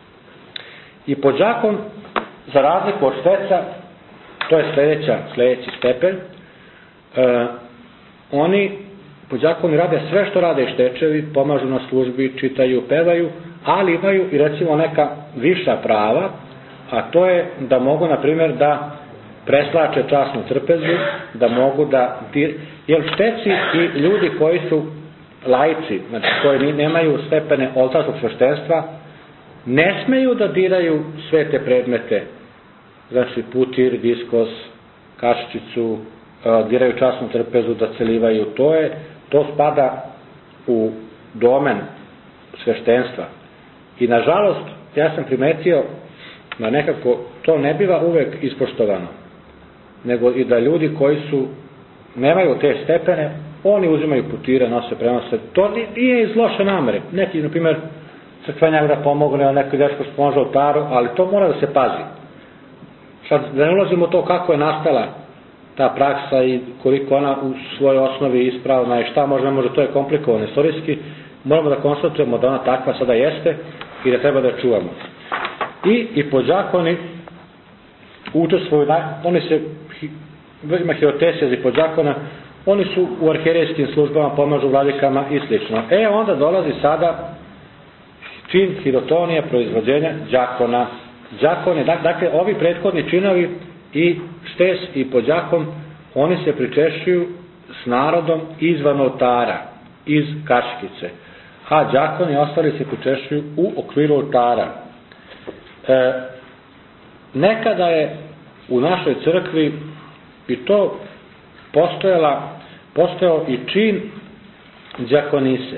I podjakon, za razliku od šteca, to je sljedeća, sljedeći stepen, e, oni podjakoni rade sve što rade štečevi, pomažu na službi, čitaju, pevaju, ali imaju i recimo neka viša prava, a to je da mogu, na primjer, da preslače časnu trpezu, da mogu da... Jer šteci i ljudi koji su laici, znači koji nemaju stepene oltarskog sveštenstva, ne smeju da diraju sve te predmete, znači putir, diskos, kaščicu, diraju časnu trpezu, da celivaju. To je, to spada u domen sveštenstva. I nažalost, ja sam primetio da nekako to ne biva uvek ispoštovano, nego i da ljudi koji su nemaju te stepene, oni uzimaju putire, nose, prenose. To nije iz loše namere. Neki, na primjer, crkvenjak da pomogne, neki dečko sponža oltaru, ali to mora da se pazi. Sad, da ne ulazimo u to kako je nastala ta praksa i koliko ona u svojoj osnovi ispravna i šta može, ne može, to je komplikovano istorijski, moramo da konstatujemo da ona takva sada jeste i da treba da je čuvamo. I, i podjakoni učestvuju, oni se, ima hirotesija za podjakona, oni su u arhijerejskim službama, pomažu vladikama i slično. E, onda dolazi sada čin hirotonija, proizvođenja đakona. Đakoni, dakle, ovi prethodni činovi i štes i podjakon, oni se pričešćuju s narodom izvan oltara, iz kaškice. A đakoni ostali se pričešćuju u okviru oltara. E, nekada je u našoj crkvi i to postojala, postojao i čin đakonise.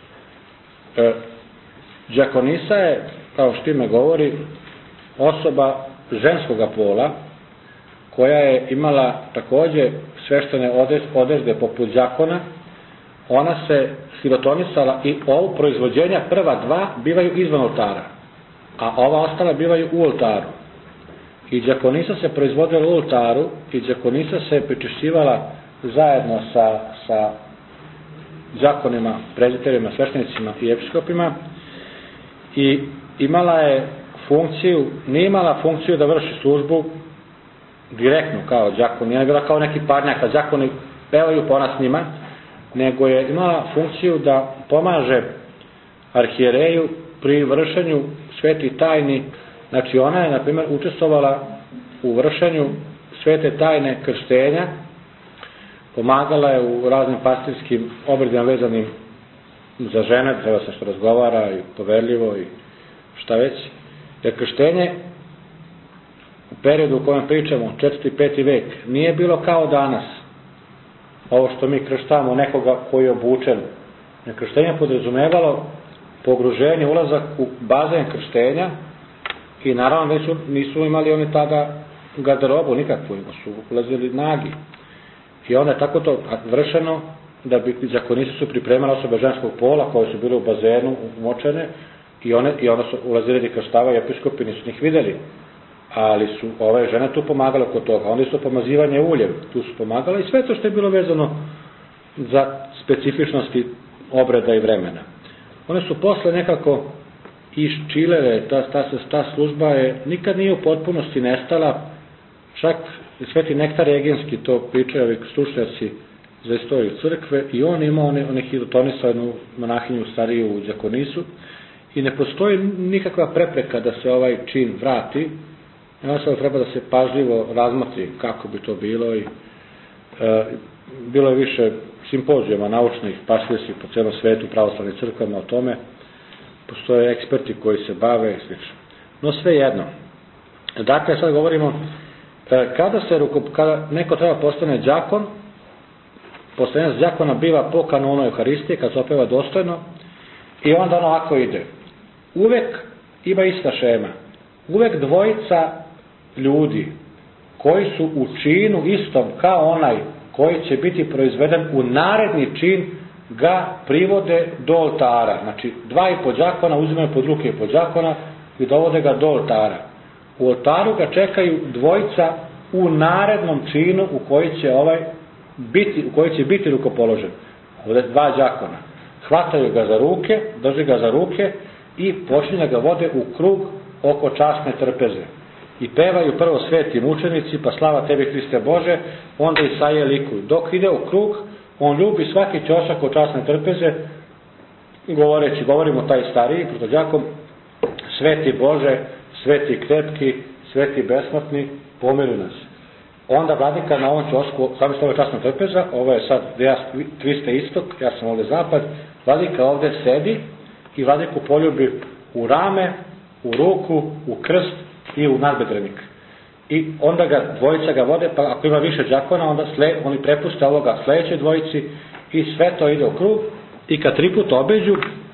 E, đakonisa je, kao što ime govori, osoba ženskoga pola, koja je imala takođe sveštene odježde poput đakona. Ona se hirotonisala i ovo proizvođenja prva dva bivaju izvan oltara, a ova ostala bivaju u oltaru. I đakonisa se proizvodila u oltaru i đakonisa se pričišćivala zajedno sa, sa đakonima, prezbiterima, sveštenicima i episkopima i imala je funkciju, nije imala funkciju da vrši službu direktno kao đakon, nije bila kao neki parnjak, a đakoni pevaju po nas njima, nego je imala funkciju da pomaže arhijereju pri vršenju svetih tajni. Znači ona je, na primjer, učestvovala u vršenju svete tajne krštenja, pomagala je u raznim pastirskim obredima vezanim za žene, treba se što razgovara i poverljivo i šta već. Jer krštenje u periodu u kojem pričamo, četvrti i peti vek, nije bilo kao danas. Ovo što mi krštamo nekoga koji je obučen. Krštenje podrazumevalo pogruženje, ulazak u bazen krštenja i naravno već nisu imali oni tada garderobu nikakvu, su ulazili nagi. I onda je tako to vršeno da bi đakonisi su pripremali osobe ženskog pola koje su bile u bazenu umočene i one, i one su ulazili da krštavaju, episkopi nisu njih videli. Ali su ove žene tu pomagale kod toga. Onda su pomazivanje uljem, tu su pomagale i sve to što je bilo vezano za specifičnosti obreda i vremena. One su posle nekako iščilele, ta, ta, ta služba je nikad nije u potpunosti nestala, čak Sveti Nektar Egenski to pričaju ovi stručnjaci za istoriju crkve i on ima one, one hirotonisa, jednu monahinju stariju u đakonisu i ne postoji nikakva prepreka da se ovaj čin vrati. Ono sada treba da se pažljivo razmotri kako bi to bilo i e, bilo je više simpozijama naučnih, pastirskih po celom svetu, pravoslavnim crkvama o tome. Postoje eksperti koji se bave i slično. No sve jedno. Dakle, sad govorimo, e, kada, se, kada neko treba postane đakon, postavljenac đakona biva po kanonu Euharistije, kad se opeva dostojno, i onda ono ovako ide. Uvek ima ista šema. Uvek dvojica ljudi koji su u činu istom kao onaj koji će biti proizveden u naredni čin ga privode do oltara. Znači, dva i po đakona uzimaju pod ruke i po đakona i dovode ga do oltara. U oltaru ga čekaju dvojica u narednom činu u koji će ovaj biti, u koji će biti rukopoložen. Ovdje dva đakona. Hvataju ga za ruke, drži ga za ruke i počinju da ga vode u krug oko časne trpeze. I pevaju prvo sveti mučenici, pa slava tebi Hriste Bože, onda Isaije likuju. Dok ide u krug, on ljubi svaki ćošak od časne trpeze, govoreći, govorimo taj stariji, protođakom, sveti Bože, sveti krepki, sveti besmrtni, pomiluj nas. Onda vladika na ovom ćošku, sami se ovo je časna trpeza, ovo je sad, ja, vi ste istok, ja sam ovdje zapad, vladika ovdje sedi i vladiku poljubi u rame, u ruku, u krst i u nadbedrenik. I onda ga, dvojica ga vode, pa ako ima više đakona, onda sle, oni prepuste ovoga sledećoj dvojici i sve to ide u krug i kad tri puta obeđu,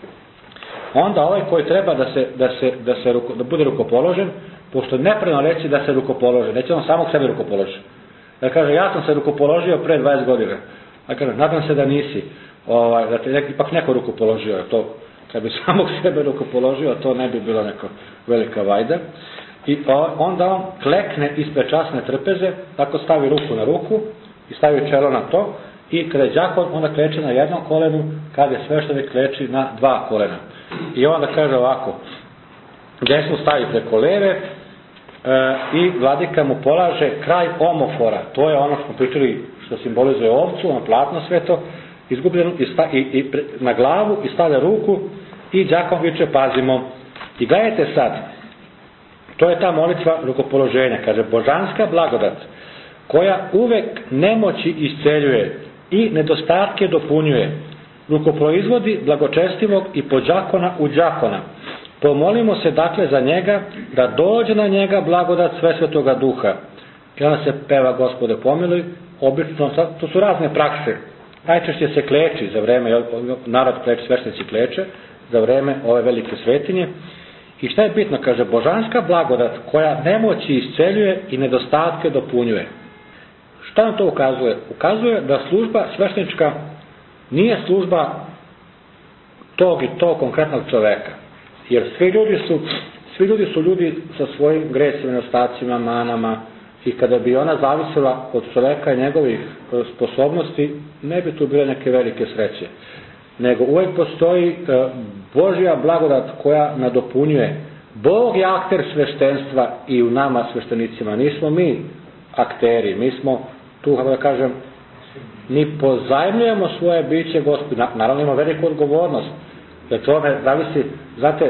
onda ovaj koji treba da se, da se, da se ruko, da bude rukopoložen, pošto nepreno reći da se rukopolože, neće on samog sebe rukopoloži. Da kaže, ja sam se rukopoložio pre dvadeset godina. Da kaže, nadam se da nisi, ovaj, da te ipak neko rukopoložio, to, kad bi samog sebe rukopoložio, to ne bi bilo neko velika vajda. I onda on klekne ispred časne trpeze, tako stavi ruku na ruku i stavi čelo na to i kada je đakon, onda kleči na jednom kolenu, kada je sveštenik kleči na dva kolena. I onda kaže ovako, desnu stavi preko leve e, i vladika mu polaže kraj omofora, to je ono što smo pričali što simbolizuje ovcu, ono platno sve to, izgubljeno i, sta, i, i pre, na glavu i stavlja ruku i đakon viče pazimo. I gledajte sad, to je ta molitva rukopoloženja, kaže božanska blagodat koja uvek nemoći isceljuje i nedostatke dopunjuje, rukoproizvodi blagočestivog i po đakona u đakona, Pomolimo se dakle za njega, da dođe na njega blagodat sve svetoga duha. I onda se peva Gospode pomiluj, obično, to su razne prakse. Najčešće se kleči za vreme, narod kleči, sveštenici kleče, za vreme ove velike svetinje. I šta je bitno? Kaže, božanska blagodat koja nemoći isceljuje i nedostatke dopunjuje. Šta nam to ukazuje? Ukazuje da služba sveštenička nije služba tog i tog konkretnog čoveka. Jer svi ljudi su, svi ljudi su ljudi sa svojim gresima, nedostacima, manama, i kada bi ona zavisila od čoveka i njegovih sposobnosti, ne bi tu bile neke velike sreće. Nego uvijek postoji Božja blagodat koja nadopunjuje. Bog je akter sveštenstva i u nama sveštenicima. Nismo mi akteri, mi smo tu, kako da kažem, mi pozajmljujemo svoje biće Gospodu. Naravno ima veliku odgovornost. Jer tome zavisi, znate,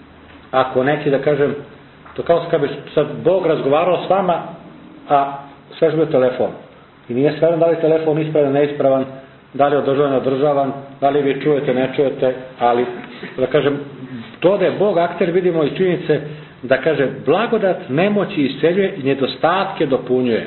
ako neki, da kažem, to kao kad bi sad Bog razgovarao s vama, a sve što je telefon. I nije sve da li telefon ispravan, neispravan, da li je održavan, neodržavan, da li vi čujete, ne čujete, ali, da kažem, to da je Bog akter, vidimo iz činjenice, da kaže, blagodat nemoći isceljuje i nedostatke dopunjuje.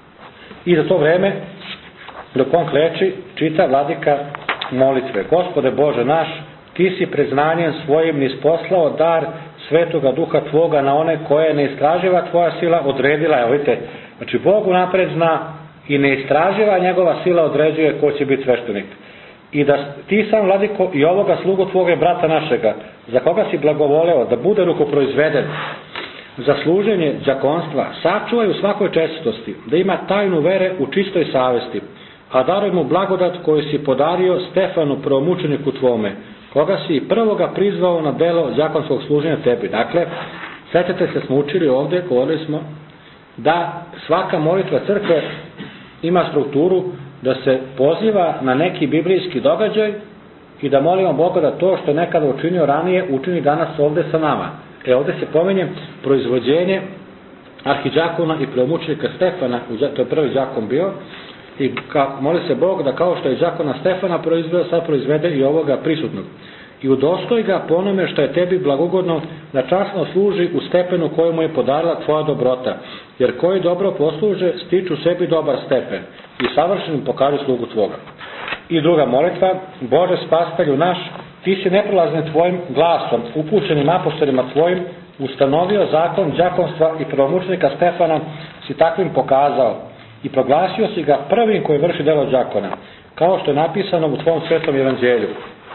I za to vreme, dok on kleči, čita vladika molitve. Gospode Bože naš, ti si priznanjem svojim nisposlao dar svetoga duha tvoga na one koje ne istraživa tvoja sila, odredila je, vidite, znači Bog unapred zna i ne istraživa, njegova sila određuje ko će biti sveštenik. I da ti sam, vladiko, i ovoga slugu tvoga i brata našega, za koga si blagovoleo da bude rukoproizveden za služenje đakonstva, sačuvaj u svakoj čestitosti, da ima tajnu vere u čistoj savesti, a daruj mu blagodat koju si podario Stefanu, prvomučeniku tvome, koga si i prvoga prizvao na delo đakonskog služenja tebi. Dakle, sjećate se, smo učili ovdje, govorili smo, da svaka molitva crkve ima strukturu da se poziva na neki biblijski događaj i da molimo Boga da to što je nekada učinio ranije, učini danas ovdje sa nama. E ovdje se pominje proizvođenje arhidžakona i prvomučenika Stefana, to je prvi đakon bio, i ka, moli se Bog da kao što je đakona Stefana proizveo, sad proizvede i ovoga prisutnog. I udostoj ga po onome što je tebi blagogodno, da časno služi u stepenu koju mu je podarila tvoja dobrota, jer koji dobro posluže, stiču sebi dobar stepen i savršenim pokažu slugu tvoga. I druga molitva, Bože spasitelju naš, ti si neprolaznim tvojim glasom, upućenim apostolima tvojim, ustanovio zakon đakonstva i prvomučenika Stefana, si takvim pokazao i proglasio si ga prvim koji vrši delo đakona, kao što je napisano u tvom svetom evanđelju.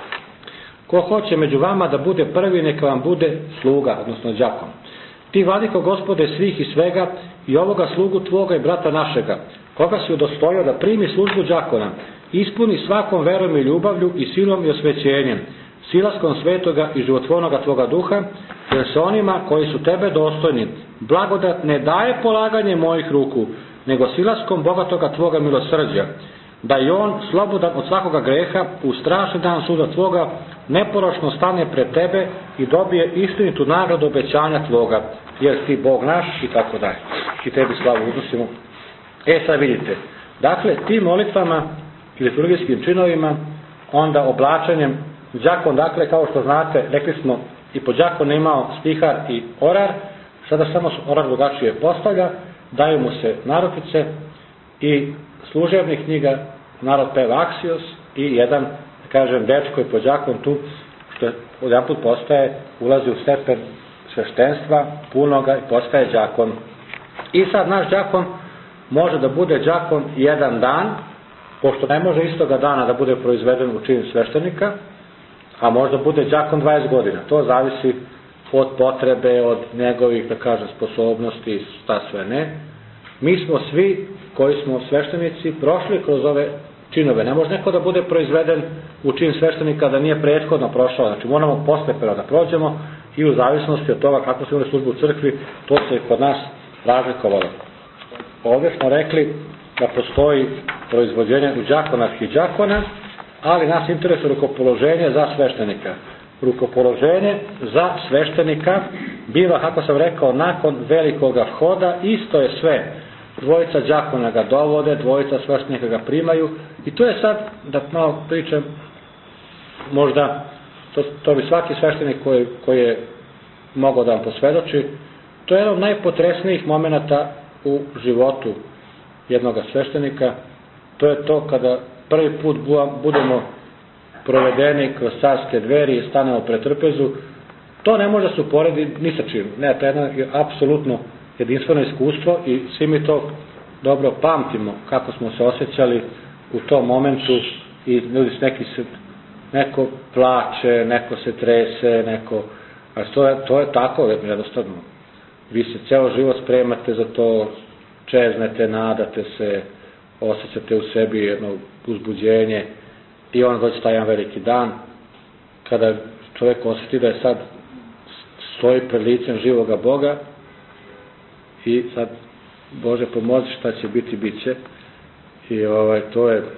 Ko hoće među vama da bude prvi, neka vam bude sluga, odnosno đakon. Ti, vladiko Gospode svih i svega, i ovoga slugu tvoga i brata našega, koga si udostojio da primi službu đakona, ispuni svakom verom i ljubavlju i silom i osvećenjem, silaskom svetoga i životvornoga tvoga duha, jer se onima koji su tebe dostojni, blagodat ne daje polaganje mojih ruku, nego silaskom bogatoga tvoga milosrđa, da i on, slobodan od svakoga greha, u strašni dan suda tvoga, neporočno stane pred tebe i dobije istinitu nagradu obećanja tvoga, jer ti Bog naš, i tako dalje. I tebi slavu uznosimo. E sad vidite, dakle, tim molitvama i liturgijskim činovima, onda oblačenjem, đakon, dakle, kao što znate, rekli smo, i po đakonu imao stihar i orar, sada samo orar drugačije postavlja, daju mu se narukvice i služebnih knjiga, narod peva aksios i jedan, da kažem, dečko je po đakon tu, što je odjedanput postaje, ulazi u stepen sveštenstva, punoga i postaje đakon. I sad naš đakon može da bude đakon jedan dan, pošto ne može istoga dana da bude proizveden u čin sveštenika, a možda bude đakon dvadeset godina. To zavisi od potrebe, od njegovih, da kažem, sposobnosti, šta sve ne. Mi smo svi koji smo sveštenici prošli kroz ove činove. Ne može neko da bude proizveden u čin sveštenika da nije prethodno prošao. Znači moramo postepeno da prođemo i u zavisnosti od toga kako se imali službu u crkvi, to se kod nas razlikovalo. Ovdje smo rekli da postoji proizvođenje u đakona i đakona, ali nas interesuje rukopoloženje za sveštenika. Rukopoloženje za sveštenika biva, kako sam rekao, nakon velikoga hoda, isto je sve. Dvojica đakona ga dovode, dvojica sveštenika ga primaju i to je sad, da malo pričam, možda to, to bi svaki sveštenik koji, koji je mogao da vam posvedoči. To je jedan od najpotresnijih momenata u životu jednog sveštenika. To je to kada prvi put budemo provedeni kroz carske dveri i stanemo pred trpezu. To ne može se uporediti ni sa čim. Ne, to je jedno apsolutno jedinstveno iskustvo i svi mi to dobro pamtimo kako smo se osjećali u tom momentu i ljudi se neki se, neko plače, neko se trese, neko, a to je, to je tako jednostavno. Vi se ceo život spremate za to, čeznete, nadate se, osjećate u sebi jedno uzbuđenje i on dođe taj jedan veliki dan kada čovjek osjeti da je sad stoji pred licem živoga Boga i sad Bože pomozi šta će biti, bit će. I ovaj, to je,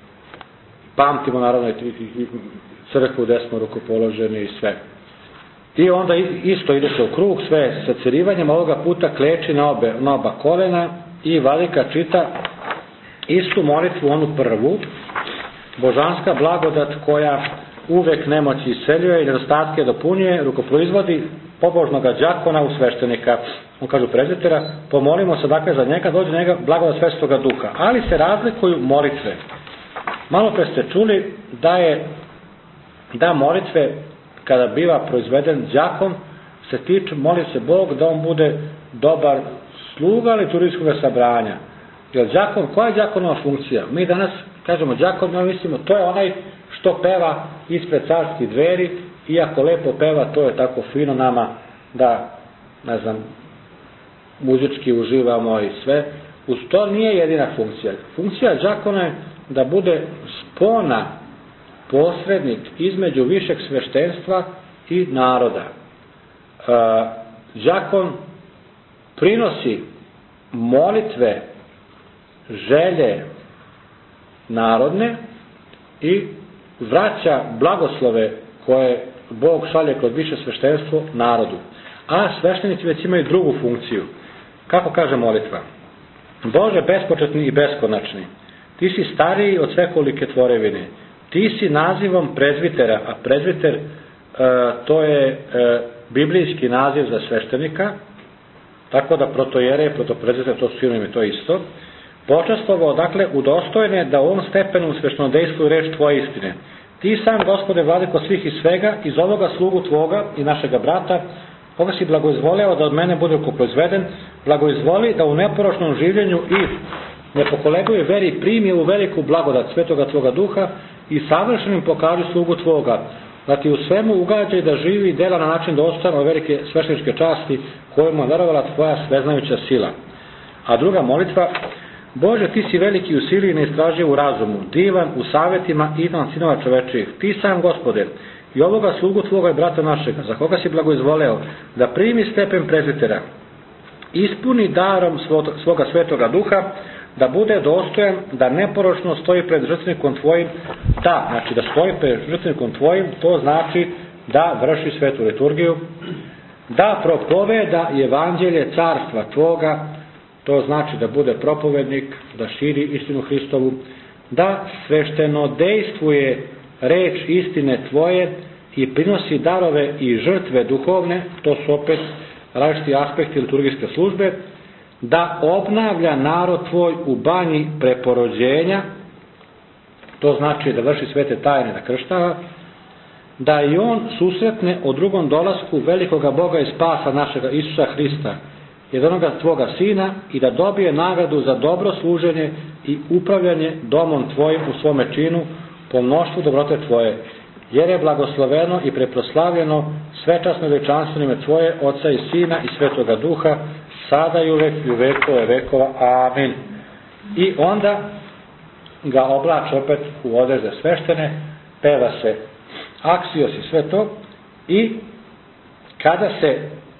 pamtimo naravno i crkvu, desnu ruku položeni i sve. I onda isto ide se u krug, sve sa cerivanjem, ovoga puta kleči na, obe, na oba kolena i vladika čita istu molitvu, onu prvu, božanska blagodat koja uvek nemoći isceljuje i nedostatke dopunjuje, rukoproizvodi pobožnoga đakona u sveštenika. On kažu prezbitera, pomolimo se dakle za njega, dođe njega blagodat Svetoga Duha. Ali se razlikuju molitve. Malo pre ste čuli da je da molitve kada biva proizveden đakon se tiče, moli se Bog da on bude dobar sluga liturgijskog sabranja. Jer đakon, koja je đakonova funkcija? Mi danas kažemo đakon, mi mislimo to je onaj što peva ispred carskih dveri, iako lepo peva, to je tako fino nama da, ne znam, muzički uživamo i sve. Uz to nije jedina funkcija. Funkcija đakona je da bude spona, posrednik između višeg sveštenstva i naroda. E, đakon prinosi molitve, želje narodne i vraća blagoslove koje Bog šalje kroz više sveštenstvo narodu. A sveštenici već imaju drugu funkciju. Kako kaže molitva? Bože bespočetni i beskonačni, ti si stariji od svekolike tvorevine. Ti si nazivom prezbitera, a prezbiter e, to je e, biblijski naziv za sveštenika, tako da protojere, protoprezbiter, to su ime, to isto. Počastvovao, dakle, udostojene da u ovom stepenu svešteno dejstvuju reč tvoje istine. Ti sam, Gospode, vladiko svih i svega, iz ovoga slugu tvoga i našega brata, koga si blagoizvoleo da od mene bude proizveden, blagoizvoli da u neporočnom življenju i nepokoleguje veri primi u veliku blagodat Svetoga tvoga duha i savršenim pokaži slugu tvoga, da ti u svemu ugađaj da živi i dela na način da ostane velike svešteničke časti kojemu je darovala tvoja sveznajuća sila. A druga molitva, Bože, ti si veliki u sili i neistraživ u razumu, divan u savjetima i idan sinova čovečijih. Ti sam, Gospode, i ovoga slugu tvoga i brata našega, za koga si blagoizvoleo, da primi stepen prezbitera, ispuni darom svoga svetoga duha, da bude dostojan, da neporočno stoji pred žrtvenikom tvojim, da, znači da stoji pred žrtvenikom tvojim, to znači da vrši svetu liturgiju, da propoveda evanđelje carstva tvoga, to znači da bude propovednik, da širi istinu Hristovu, da svešteno dejstvuje reč istine tvoje i prinosi darove i žrtve duhovne, to su opet različiti aspekti liturgijske službe, da obnavlja narod tvoj u banji preporođenja, to znači da vrši svete tajne, da krštava, da i on susretne o drugom dolasku velikoga Boga i spasa našega Isusa Hrista, jednoga tvoga sina, i da dobije nagradu za dobro služenje i upravljanje domom tvojim u svome činu po mnoštvu dobrote tvoje, jer je blagosloveno i preproslavljeno svečasno i veličanstveno ime tvoje, Oca i Sina i Svetoga Duha, sada i uvek i u vekove vekova. Amin. I onda ga oblače opet u odeze sveštene, peva se aksijos i sve to, i kada se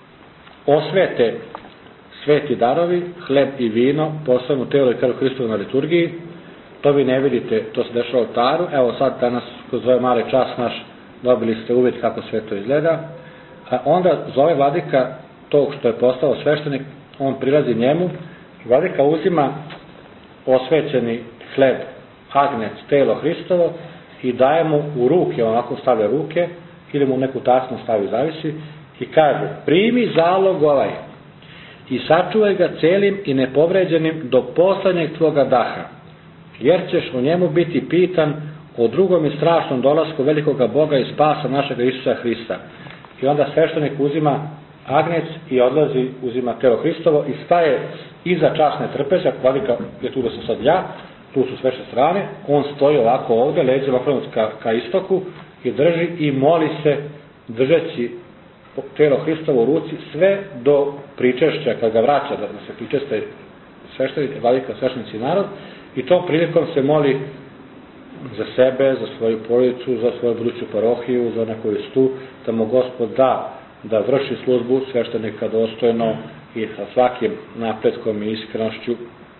osvete sveti darovi, hleb i vino, posebno telo i krv Hristovu na liturgiji, to vi ne vidite, to se dešava u oltaru. Evo sad danas kroz ovaj mali čas naš dobili ste uvid kako sve to izgleda. A onda zove vladika tog što je postao sveštenik, on prilazi njemu, vladika uzima osvećeni hleb, agnec, telo Hristovo, i daje mu u ruke, onako stavlja ruke, ili mu neku tasnu stavi, zavisi, i kaže: primi zalog ovaj i sačuvaj ga celim i nepovređenim do poslednjeg tvoga daha, jer ćeš u njemu biti pitan o drugom i strašnom dolasku velikoga Boga i spasa našega Isusa Hrista. I onda sveštenik uzima agnec i odlazi, uzima telo Hristovo i staje iza časne trpeže, vladika je tu da sam sad ja, tu su sve strane, on stoji ovako ovde, leđima okrenut ka, ka istoku i drži i moli se, držeći telo Hristovo u ruci, sve do pričešća, kad ga vraća, da se pričeste sveštenik, vladika, sveštenici i narod, i tom prilikom se moli za sebe, za svoju porodicu, za svoju buduću parohiju, za nekoju stu, da mu Gospod da da vrši službu sveštenika dostojno i sa svakim napretkom i iskrenošću.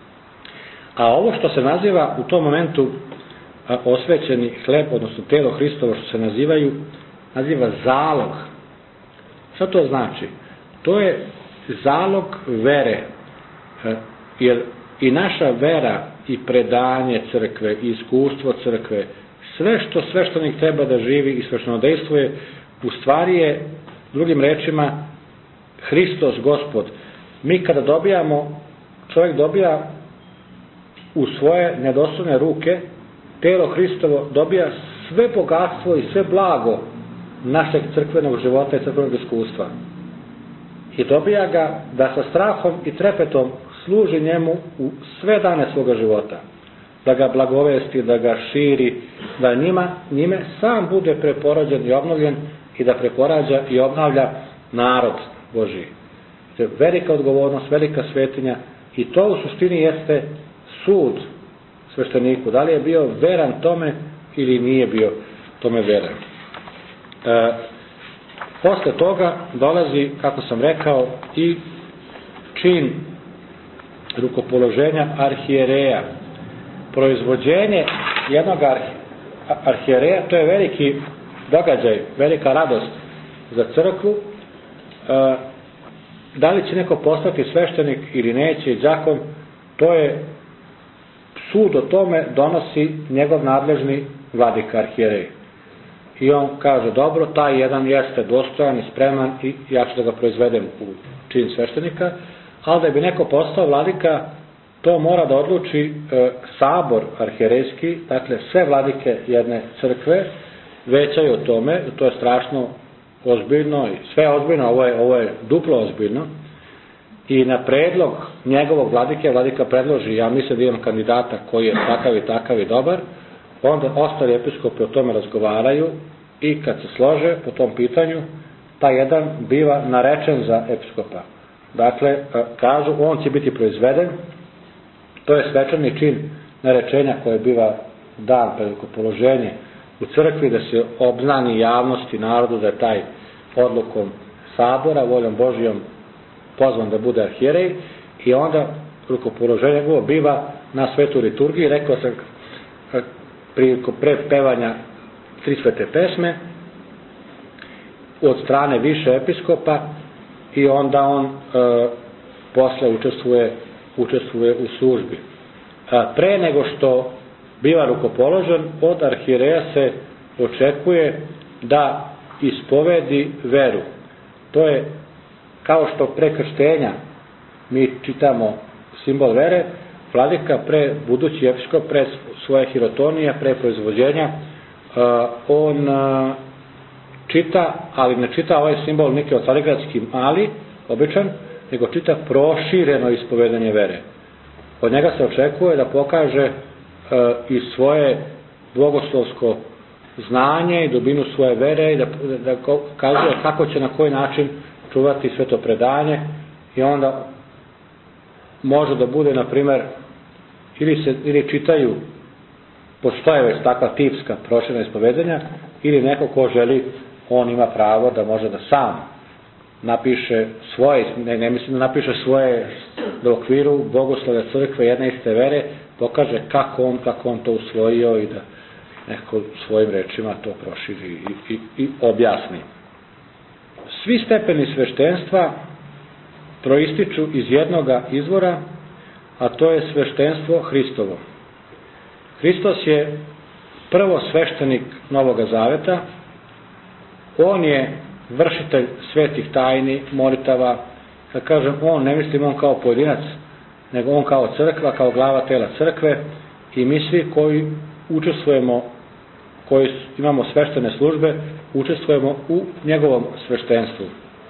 A ovo što se naziva u tom momentu osvećeni hleb, odnosno telo Hristovo, što se nazivaju, naziva zalog. Šta to znači? To je zalog vere, jer i naša vera i predanje crkve i iskustvo crkve, sve što sveštenik treba da živi i sveštenodejstvuje, u stvari je, drugim rečima, Hristos Gospod. Mi kada dobijamo, čovjek dobija u svoje nedostojne ruke telo Hristovo, dobija sve bogatstvo i sve blago našeg crkvenog života i crkvenog iskustva. I dobija ga da sa strahom i trepetom služi njemu u sve dane svoga života. Da ga blagovesti, da ga širi, da njima, njime sam bude preporađen i obnovljen i da preporađa i obnavlja narod Božiji. To je velika odgovornost, velika svetinja i to u suštini jeste sud svešteniku. Da li je bio veran tome ili nije bio tome veran. E, posle toga dolazi, kako sam rekao, i čin rukopoloženja arhijereja. Proizvođenje jednog arhijereja, to je veliki događaj, velika radost za crkvu. E, da li će neko postati sveštenik ili neće, đakon, to je sud o tome donosi njegov nadležni vladika arhijerej. I on kaže: dobro, taj jedan jeste dostojan i spreman i ja ću da ga proizvedem u čin sveštenika, ali da bi neko postao vladika, to mora da odluči e, sabor arhijerejski, dakle sve vladike jedne crkve većaju o tome, to je strašno ozbiljno i sve je ozbiljno, ovo je, ovo je duplo ozbiljno, i na predlog njegovog vladike, vladika predloži: ja mislim da imam kandidata koji je takav i takav i dobar, onda ostali episkopi o tome razgovaraju i kad se slože po tom pitanju, taj jedan biva narečen za episkopa. Dakle, kažu, on će biti proizveden, to je svečani čin narečenja koje biva dan pred rukopoloženje u crkvi, da se obznani javnosti, narodu, da je taj odlukom sabora, voljom Božijom pozvan da bude arhijerej, i onda rukopoloženje njegovo biva na svetu liturgiji. Rekao sam, prilikom predpevanja tri svete pesme od strane više episkopa, i onda on e, posle učestvuje, učestvuje u službi. E, pre nego što biva rukopoložen, od arhijereja se očekuje da ispovedi veru. To je kao što pre krštenja mi čitamo simbol vere, vladika pre, budući episkop, pre svoje hirotonije, pre proizvođenja, uh, on uh, čita, ali ne čita ovaj simbol neke od carigradski mali, običan, nego čita prošireno ispovedanje vere. Od njega se očekuje da pokaže uh, i svoje bogoslovsko znanje i dubinu svoje vere i da, da kazuje kako će na koji način čuvati sve to predanje, i onda može da bude, na primer, ili, se, ili čitaju, postoje već takva tipska proširena ispovedanja, ili neko ko želi, on ima pravo da može da sam napiše svoje, ne, ne mislim da napiše svoje, da u okviru bogoslove crkve jedne iste vere pokaže kako on, kako on to usvojio i da neko svojim rečima to proširi i, i, i objasni. Svi stepeni sveštenstva proističu iz jednoga izvora, a to je sveštenstvo Hristovo. Hristos je prvo sveštenik Novoga Zaveta, on je vršitelj svetih tajni, molitava. Kad kažem on, ne mislim on kao pojedinac, nego on kao crkva, kao glava tela crkve, i mi svi koji učestvujemo, koji imamo sveštene službe, učestvujemo u njegovom sveštenstvu.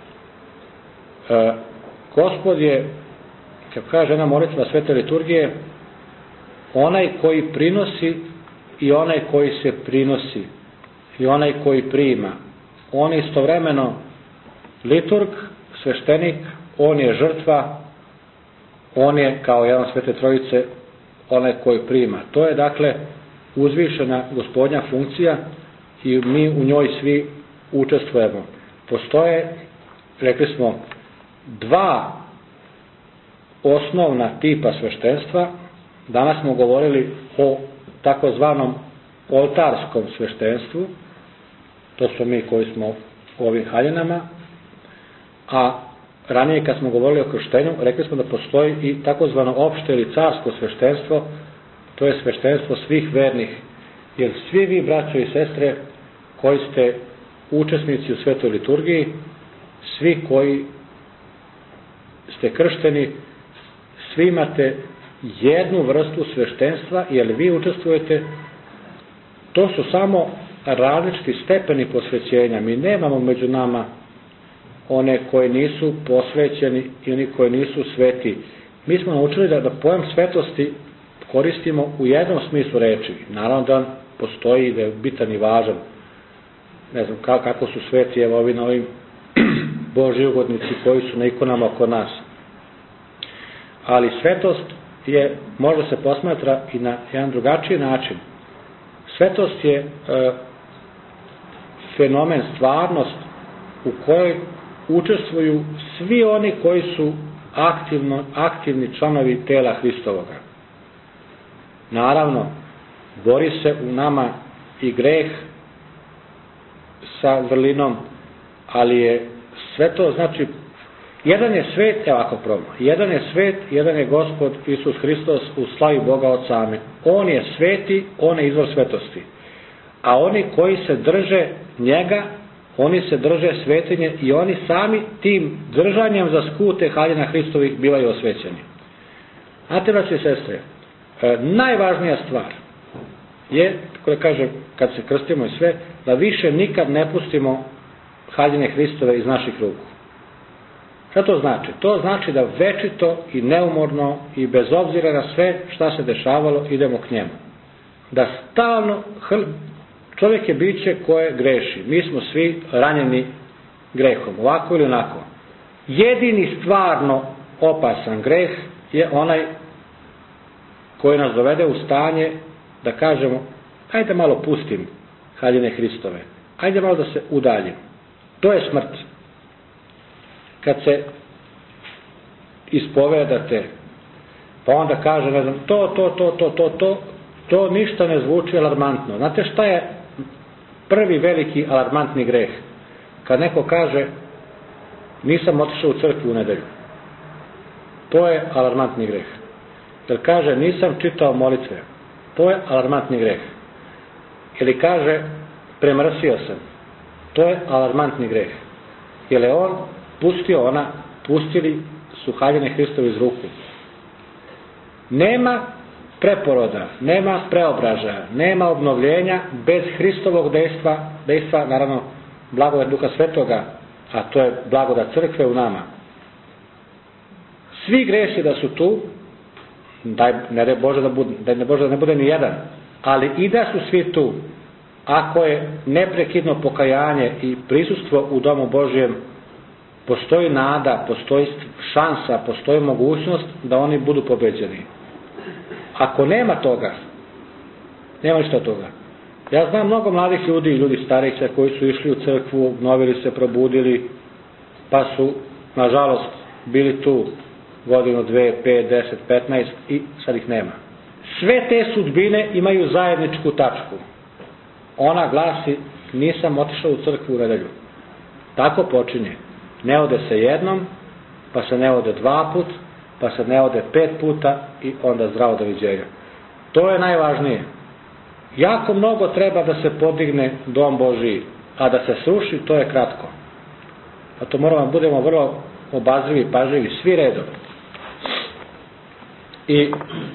E, Gospod je, kako kaže jedna molitva svete liturgije, onaj koji prinosi i onaj koji se prinosi i onaj koji prima. On je istovremeno liturg, sveštenik, on je žrtva, on je kao jedan Svete Trojice onaj koji prima. To je dakle uzvišena Gospodnja funkcija i mi u njoj svi učestvujemo. Postoje, rekli smo, dva osnovna tipa sveštenstva. Danas smo govorili o takozvanom oltarskom sveštenstvu, to smo mi koji smo u ovim haljinama, a ranije kad smo govorili o krštenju, rekli smo da postoji i takozvano opšte ili carsko sveštenstvo, to je sveštenstvo svih vernih, jer svi vi, braćo i sestre, koji ste učesnici u svetoj liturgiji, svi koji ste kršteni, svi imate jednu vrstu sveštenstva, jer vi učestvujete, to su samo različiti stepeni posvećenja. Mi nemamo među nama one koji nisu posvećeni i oni koji nisu sveti. Mi smo naučili da, da pojam svetosti koristimo u jednom smislu reči. Naravno da postoji i da je bitan i važan. Ne znam kako su sveti, evo ovi na ovim Božji ugodnici koji su na ikonama oko nas. Ali svetost je, može se posmatra i na jedan drugačiji način. Svetost je e, fenomen, stvarnost u kojoj učestvuju svi oni koji su aktivno, aktivni članovi tela Hristovoga. Naravno, bori se u nama i greh sa vrlinom, ali je sve to, znači, jedan je svet, evo ako probamo, jedan je svet, jedan je Gospod Isus Hristos u slavi Boga Oca, amen. On je sveti, on je izvor svetosti. A oni koji se drže njega, oni se drže svetinje i oni sami tim držanjem za skute haljina Hristovih bivaju osvećeni. Znate, braći i sestre, e, najvažnija stvar je, kako da kažem, kad se krstimo i sve, da više nikad ne pustimo haljine Hristove iz naših ruku. Šta to znači? To znači da večito i neumorno i bez obzira na sve šta se dešavalo idemo k njemu. Da stalno, čovjek je biće koje greši. Mi smo svi ranjeni grehom, ovako ili onako. Jedini stvarno opasan greh je onaj koji nas dovede u stanje da kažemo, ajde malo pustim haljine Hristove, ajde malo da se udaljim. To je smrt. Kad se ispovedate, pa onda kaže, ne znam, to, to, to, to, to, to, to ništa ne zvuči alarmantno. Znate šta je prvi veliki alarmantni greh? Kad neko kaže, nisam otišao u crkvu u nedelju. To je alarmantni greh. Jer kaže, nisam čitao molitve. To je alarmantni greh. Ili kaže, premrsio sam. To je alarmantni greh. Jer je on pustio, ona, pustili su haljine Hristove iz ruku. Nema preporoda, nema preobražaja, nema obnovljenja bez Hristovog dejstva, dejstva, naravno, blagodat Duha Svetoga, a to je blagodat crkve u nama. Svi gresi da su tu, daj, ne daj Bože da, bude, daj ne Bože da ne bude ni jedan, ali i da su svi tu, ako je neprekidno pokajanje i prisustvo u domu Božjem, postoji nada, postoji šansa, postoji mogućnost da oni budu pobeđeni. Ako nema toga, nema ništa od toga. Ja znam mnogo mladih ljudi i ljudi starih koji su išli u crkvu, obnovili se, probudili, pa su, nažalost, bili tu godinu, dve, pet, deset, petnaest i sad ih nema. Sve te sudbine imaju zajedničku tačku. Ona glasi, nisam otišao u crkvu u nedelju. Tako počinje. Ne ode se jednom, pa se ne ode dva put, pa se ne ode pet puta i onda zdravo doviđenja. To je najvažnije. Jako mnogo treba da se podigne dom Božiji, a da se sruši, to je kratko. a to moramo da budemo vrlo obazrivi i pažljivi, svi redom. I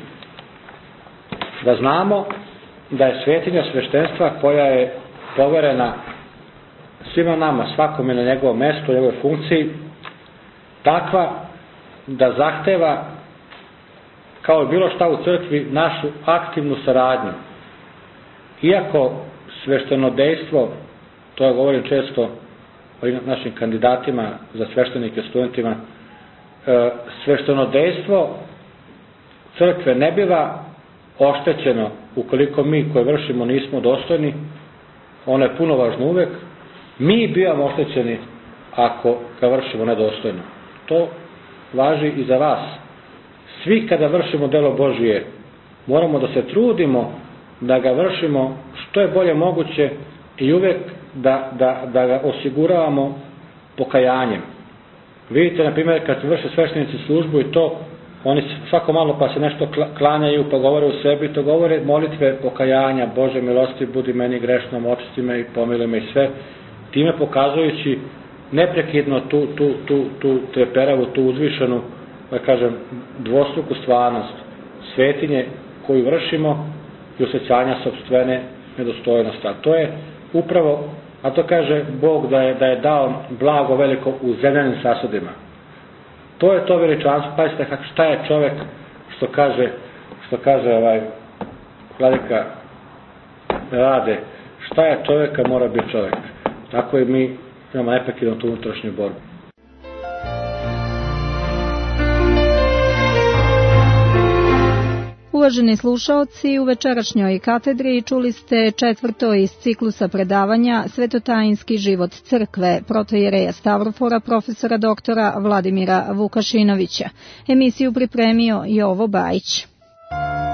da znamo da je svetinja sveštenstva koja je poverena svima nama, svakom je na njegovom mestu, njegovoj funkciji, takva da zahteva, kao i bilo šta u crkvi, našu aktivnu saradnju. Iako sveštenodejstvo, to ja govorim često o našim kandidatima za sveštenike, studentima, sveštenodejstvo crkve ne biva oštećeno ukoliko mi koje vršimo nismo dostojni, ono je puno važno uvek, mi bivamo oštećeni ako ga vršimo nedostojno. To važi i za vas. Svi kada vršimo delo Božije, moramo da se trudimo da ga vršimo što je bolje moguće i uvek da, da, da ga osiguravamo pokajanjem. Vidite, na primjer, kad vrše sveštenici službu i to, oni svako malo pa se nešto klanjaju, pa govore u sebi, to govore molitve pokajanja, Bože milosti, budi meni grešnom, očisti me i pomiluj me i sve, time pokazujući neprekidno tu, tu, tu, tu treperavu, tu uzvišenu, da kažem, dvostruku stvarnost svetinje koju vršimo i osjećanja sopstvene nedostojnosti. A to je upravo, a to kaže Bog da je, da je dao blago veliko u zemljanim sasadima. To je to veličanstvo. Pazite šta je čovek, što kaže, što kaže ovaj vladika Rade, šta je čoveka mora biti čovek. Tako i mi imamo neprekidno tu unutrašnju borbu. Uvaženi slušaoci, u večerašnjoj katedri čuli ste četvrto iz ciklusa predavanja Svetotajinski život crkve protojereja Stavrofora profesora doktora Vladimira Vukašinovića. Emisiju pripremio Jovo Bajić.